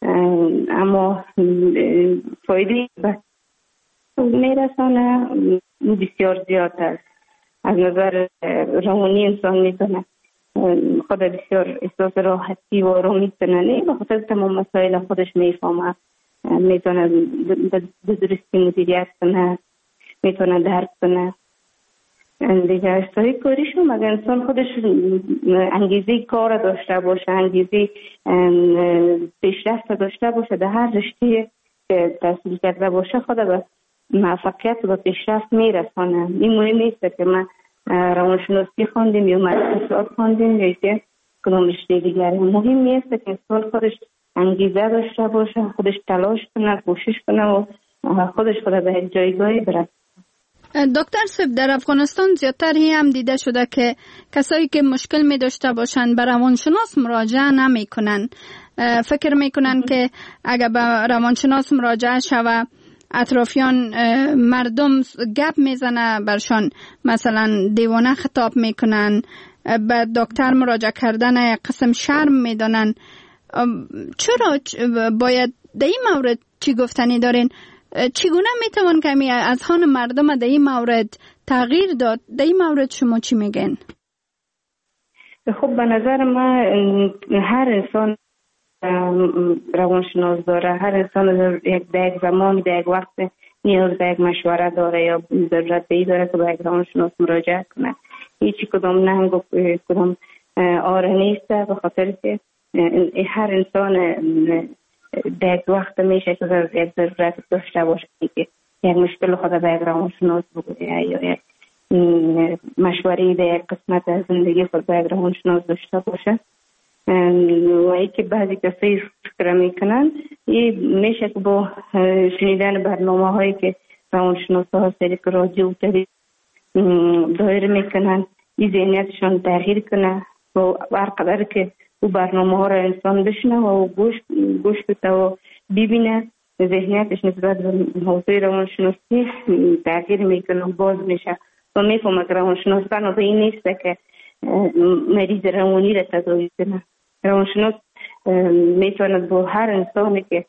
اما فایده به میرسانه بسیار زیاد است. از نظر روانی انسان میتونه خود بسیار احساس راحتی و آرامی کنه، به خاطر تمام مسائل خودش میفهمه، میتونه به درستی مدیریت کنه، میتونه درک کنه. دیگه اشتهای کاریشون مگه انسان خودش انگیزه کار داشته باشه، انگیزه پیشرفت داشته باشه، در هر رشته که تحصیل کرده باشه خود به موفقیت و پیشرفت میرسانه. این مهم نیست که من روانشناسی خواندیم یا مدرسات خواندیم یا که کدام رشته دیگری. مهم نیست که انسان خودش انگیزه داشته باشه، خودش تلاش کنه، کوشش کنه و خودش خود به یک جایگاهی برسه. دکتر صاحب، در افغانستان زیادتر هم دیده شده که کسایی که مشکل می داشته باشند به روانشناس مراجعه نمی کنن. فکر می کنن که اگر به روانشناس مراجعه شوه اطرافیان مردم گپ میزنه برشان، مثلا دیوانه خطاب میکنن، به دکتر مراجعه کردن قسم شرم میدانن. چرا باید در این مورد چی گفتنی دارین؟ چگونه میتوان کمی از هان مردم در این مورد تغییر داد؟ در این مورد شما چی میگن؟ خب به نظر من هر انسان روانشناس داره، هر انسان در یک زمانی در یک وقت نیاز به یک مشوره داره یا ضرورت به این داره که به یک روانشناس مراجعه کنه. هیچی کدام ننگ و کدام آره نیست، به خاطر که هر انسان در یک وقت میشه که یک ضرورت داشته باشه که یک مشکل خود به یک روانشناس بگویه یا یک مشوره در یک قسمت از زندگی خود به یک روانشناس داشته باشه. و ای که بعضی کسایی فکر میکنن این میشه که با شنیدن برنامه هایی که روانشناس ها سریع رادیو و تلویزیون دایر میکنن این ذهنیتشان تغییر کنه و هرقدر که او برنامه ها را انسان بشنه و گوش گوش بده و ببینه ذهنیتش نسبت به حوزه روانشناسی تغییر میکنه و باز میشه و میفهمه که روانشناس بنا به این نیست که مریض روانی را تداوی کنه. روانشناس میتونه با هر انسانی که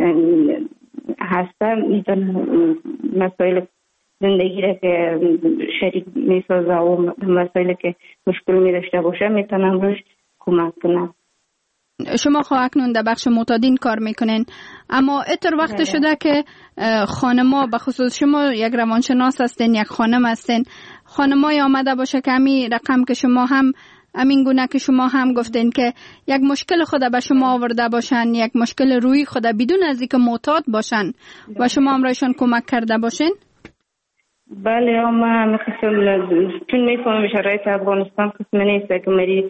هسته میتونه مسائل زندگی را که شریک میسازه و مسائلی که مشکل میداشته باشه میتونه روش کمک کنه. شما خب اکنون در بخش معتادین کار میکنین، اما اتر وقت شده که خانما به خصوص شما یک روانشناس هستین، یک خانم هستین، خانمای آمده باشه که همین رقم که شما هم همین گونه که شما هم گفتین که یک مشکل خود به شما آورده باشن، یک مشکل روی خود بدون از اینکه معتاد باشن و شما هم رایشان کمک کرده باشین؟ بله، ما میخواستم چون میفهمم شرایط افغانستان قسم نیست که مری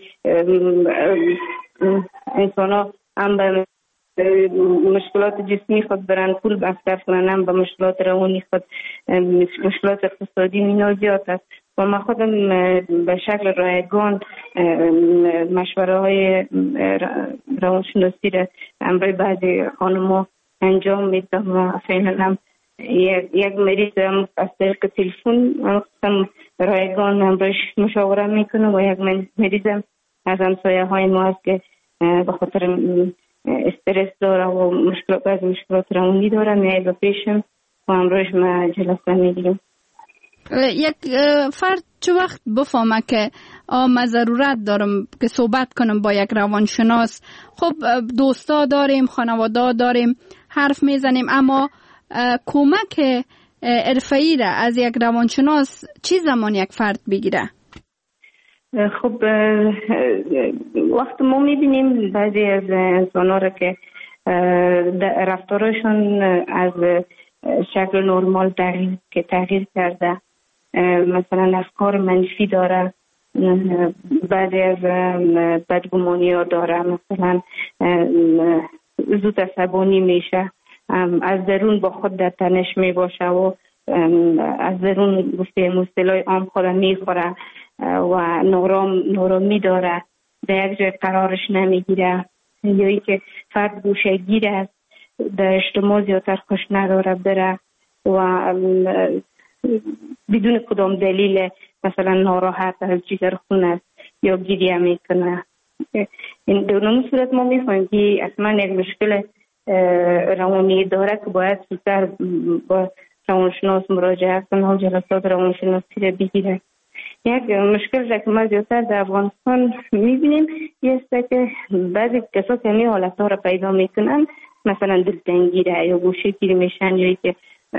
انسان ها هم به مشکلات جسمی خود برن پول مصرف کنن، هم به مشکلات روانی خود، مشکلات اقتصادی مینا زیاد است. و من خودم به شکل رایگان مشوره های روانشناسی را امروی بعضی خانم‌ها انجام میدم و فعلا هم یک مریض هم از طریق تلفن هم رایگان امرویش مشاوره میکنم و یک مریض هم از همسایه های ما هست که به خاطر استرس داره و مشکلات بعض مشکلات روانی داره میای به پیشم و امرویش ما جلسه میگیریم. یک فرد چه وقت بفهمه که ما ضرورت دارم که صحبت کنم با یک روانشناس؟ خب دوستا داریم، خانواده داریم، حرف میزنیم، اما کمک حرفه‌ای را از یک روانشناس چی زمان یک فرد بگیره؟ خب وقت ما میبینیم بعضی از انسان‌ها را که رفتارشون از شکل نرمال تغییر که تغییر کرده، مثلا افکار منفی داره، بعضی از بدگمانی ها داره، مثلا زود عصبانی میشه، از درون با خود در تنش می باشه و از درون گفته مصطلح عام خود میخوره و نورام نورامی داره، در یک جای قرارش نمیگیره، یا ای که فرد گوشه گیر است، در اجتماع زیادتر خوش نداره بره و بدون کدام دلیل مثلا ناراحت از جگر خون است یا گریه میکنه. این دونم صورت ما میفهمیم که اصلا یک مشکل روانی داره که باید زودتر با روانشناس مراجعه کنه و جلسات روانشناسی را بگیره. یک مشکل را که ما زیادتر در افغانستان میبینیم یه است که بعضی کسا که همین حالت ها را پیدا میکنن، مثلا دلتنگی را یا گوشه گیری میشن یا که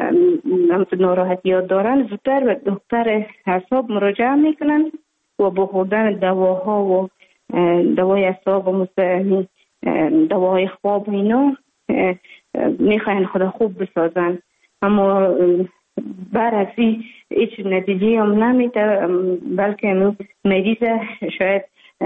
ناراحتیات دارن، زودتر به دکتر اعصاب مراجعه میکنن و با خوردن دواها و دوای اعصاب و مثل دواهای خواب و اینا میخواین خدا خوب بسازن، اما بر از این هیچ نتیجه هم نمیده، بلکه مریض شاید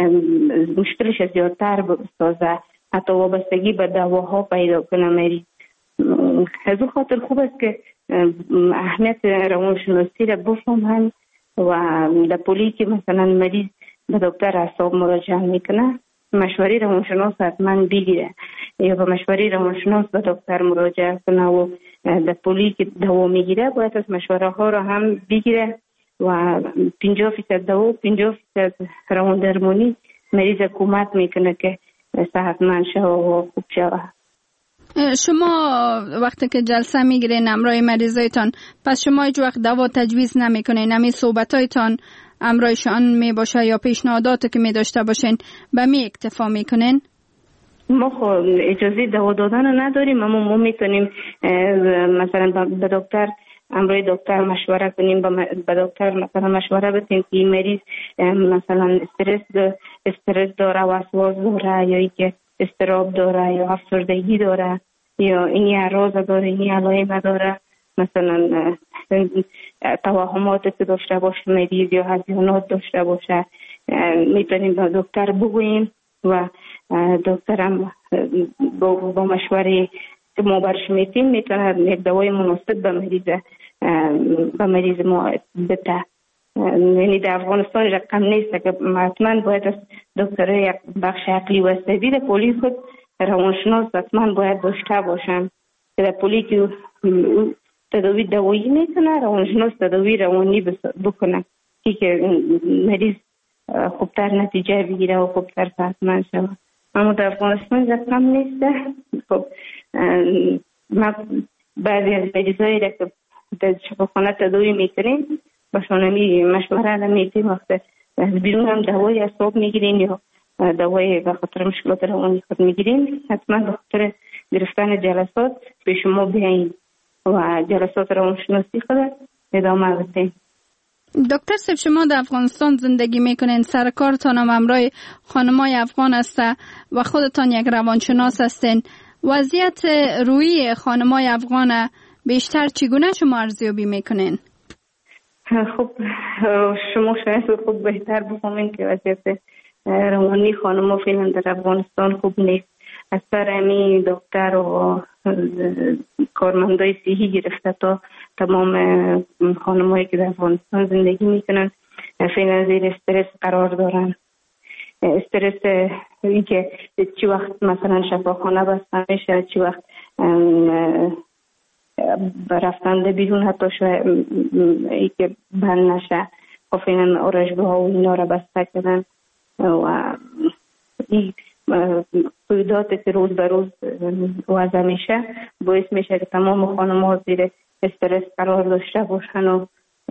مشکلش زیادتر بسازه، حتی وابستگی به دواها پیدا کنه مریض. از اون خاطر خوب است که اهمیت روانشناسی را بفهمن و در پولی که مثلا مریض به دکتر اعصاب مراجعه میکنه مشوره روانشناس حتما بگیره یا به مشوره روانشناس به دکتر مراجعه کنه و در پولی که دوا میگیره باید از مشوره ها را هم بگیره و پنجاه فیصد دوا پنجاه فیصد روان درمانی مریض کمک میکنه که صحتمند شوه و خوب شوه. شما وقتی که جلسه میگیرین همراه مریضایتان، پس شما هیچ وقت دوا تجویز نمیکنین؟ همین صحبتایتان همراهشان می باشه یا پیشنهاداتی که می داشته باشین به می اکتفا میکنین؟ ما خب اجازه دوا دادن نداریم، اما ما میتونیم مثلا به دکتر همراه دکتر مشوره کنیم، به دکتر مثلا مشوره بدیم که مریض مثلا استرس استرس داره، وسواس داره یا اینکه استراب داره یا افسردگی داره یا این اعراض داره، این علائم داره، مثلا توهماتی که داشته باشه مریض یا هزیانات داشته باشه، میتونیم به دکتر بگوییم و دکترم با, با مشوره که ما برش میتیم میتونه یک دوای مناسب به مریض به مریض ما بده. یعنی در افغانستان رقم نیست که حتما باید از دکتر یک بخش عقلی و عصبی در پلیس خود روانشناس حتما باید داشته باشن که در پلی که تداوی دوایی میکنه روانشناس تداوی روانی بکنه که مریض خوبتر نتیجه بگیره و خوبتر صحتمند شود. اما در افغانستان رقم نیست. خب ما بعضی از مریضایی را که در شفاخانه تداوی میکنیم باشون همی مشوره نمیدیم، وقت از بیرون هم دوای اعصاب میگیرین یا دوای به خاطر مشکلات روانی خود میگیرین، حتما به خاطر گرفتن جلسات به شما بیاین و جلسات روانشناسی خود ادامه بدین. دکتر صاحب شما در افغانستان زندگی میکنین، سر کارتان هم همراه خانمای افغان هسته و خودتان یک روانشناس هستین. وضعیت روی خانمای افغان بیشتر چگونه شما ارزیابی میکنین؟ خب شما شاید خود بهتر بفهمین که وضعیت روانی خانم فعلا در افغانستان خوب نیست. از سر امی دکتر و کارمندای صحی گرفته تا تمام خانمایی که در افغانستان زندگی میکنن فعلا زیر استرس قرار دارن. استرس این که چی وقت مثلا شفاخانه بسته میشه، چی وقت رفتنده بیرون حتی شاید ای که بند نشه، فعلا آرایشگاه ها و اینا را بسته کردن و این قیوداتی که روز به روز وضع میشه باعث میشه که تمام خانم ها زیر استرس قرار داشته باشن و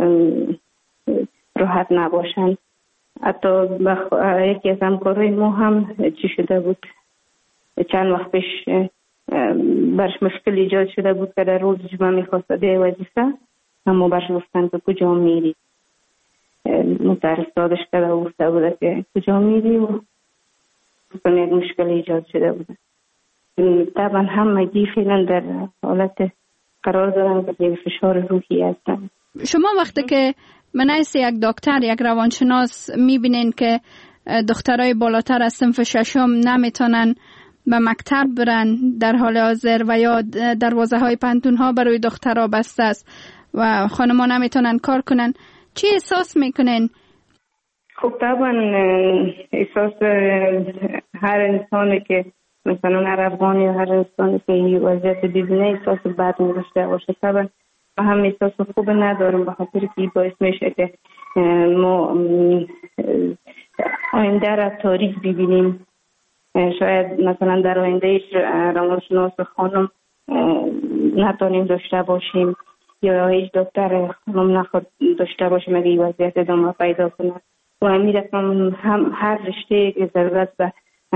راحت نباشن. حتی بخ... یکی از همکارای ما هم چی شده بود، چند وقت پیش برش مشکل ایجاد شده بود که در روز جمعه میخواست به وظیفه، اما برش گفتن که کجا میری، متعرف دادش کرده و گفته بوده که کجا میری و یک مشکل ایجاد شده بوده. طبعا همگی فعلا در حالت قرار دارن که فشار روحی هستن. شما وقتی که منعیس یک دکتر، یک روانشناس میبینین که دخترای بالاتر از صنف ششم نمیتونن به مکتب برن در حال حاضر و یا دروازه های پانتون ها برای دخترها بسته است و خانم‌ها نمیتونن کار کنن، چی احساس میکنین؟ خب طبعا احساس هر انسانی که مثلا هر افغانی یا هر انسانی که این وضعیت ببینه احساس بد می‌داشته باشه. طبعا ما هم احساس خوب ندارم به خاطر که باعث میشه که ما آینده را تاریک ببینیم. شاید مثلا در آینده روانشناس خانم نتونیم داشته باشیم یا هیچ دکتر خانم نخواد داشته باشیم اگه این وضعیت ادامه پیدا کنه و همین رقم هم هر رشته که ضرورت به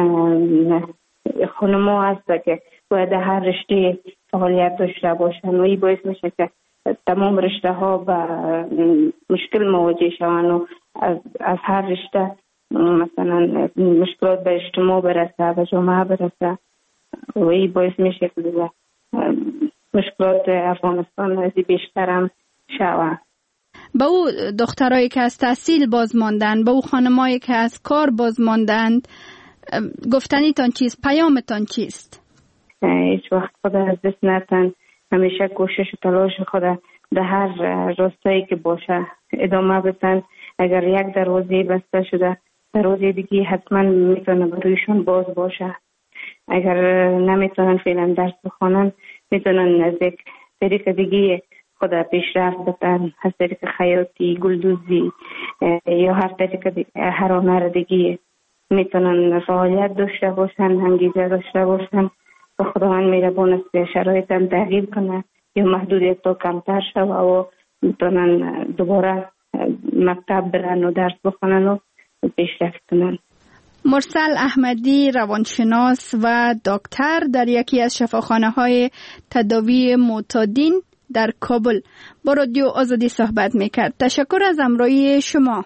خانم ها هست که باید هر رشته فعالیت داشته باشن و این باعث میشه که تمام رشته ها به مشکل مواجه شوند و از, از هر رشته مثلا مشکلات به اجتماع برسه، به جامعه برسه و این باعث میشه که مشکلات افغانستان از بیشتر هم شود. به او دخترایی که از تحصیل باز ماندن، به او خانمایی که از کار باز ماندند، گفتنیتان چیست؟ پیامتان چیست؟ هیچ وقت خود از دست نتن، همیشه کوشش و تلاش خود در هر راستایی که باشه ادامه بدن. اگر یک دروازه بسته شده دروازه دیگه حتما میتونه برویشون باز باشه. اگر نمیتونن فعلا درس بخونن میتونن از یک طریق دیگه خود پیشرفت بدن، از طریق خیاطی، گلدوزی یا هر طریق هر هنر دیگه میتونن فعالیت داشته باشن، انگیزه داشته باشن و خداوند مهربان است شرایط هم تغییر کنه یا محدودیت تا کمتر شود و میتونن دوباره مکتب برن و درس بخونن و پیشرفت کنن. مرسل احمدی، روانشناس و دکتر در یکی از شفاخانه های تداوی معتادین در کابل با رادیو آزادی صحبت میکرد. تشکر از همراهی شما.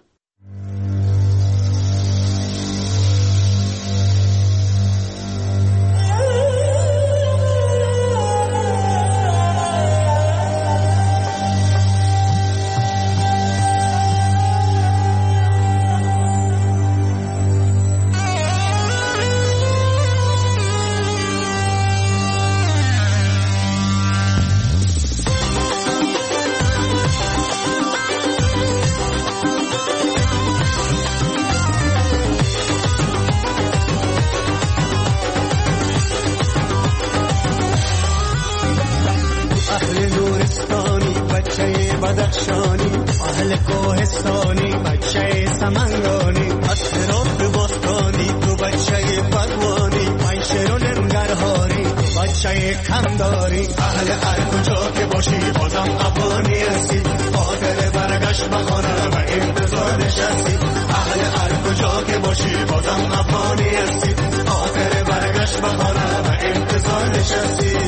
بدخشانی اهل کوهستانی بچه سمنگانی اطراف باستانی تو بچه بگوانی من شیرون ننگرهاری بچه کمداری اهل هر کجا که باشی بازم افغانی هستی خاطر برگشت بخانه و انتظار نشستی اهل هر کجا که باشی بازم افغانی هستی خاطر برگشت بخانه و انتظار نشستی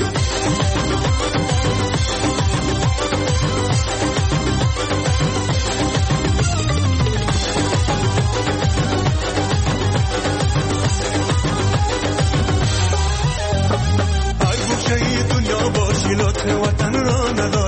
وطن را نداری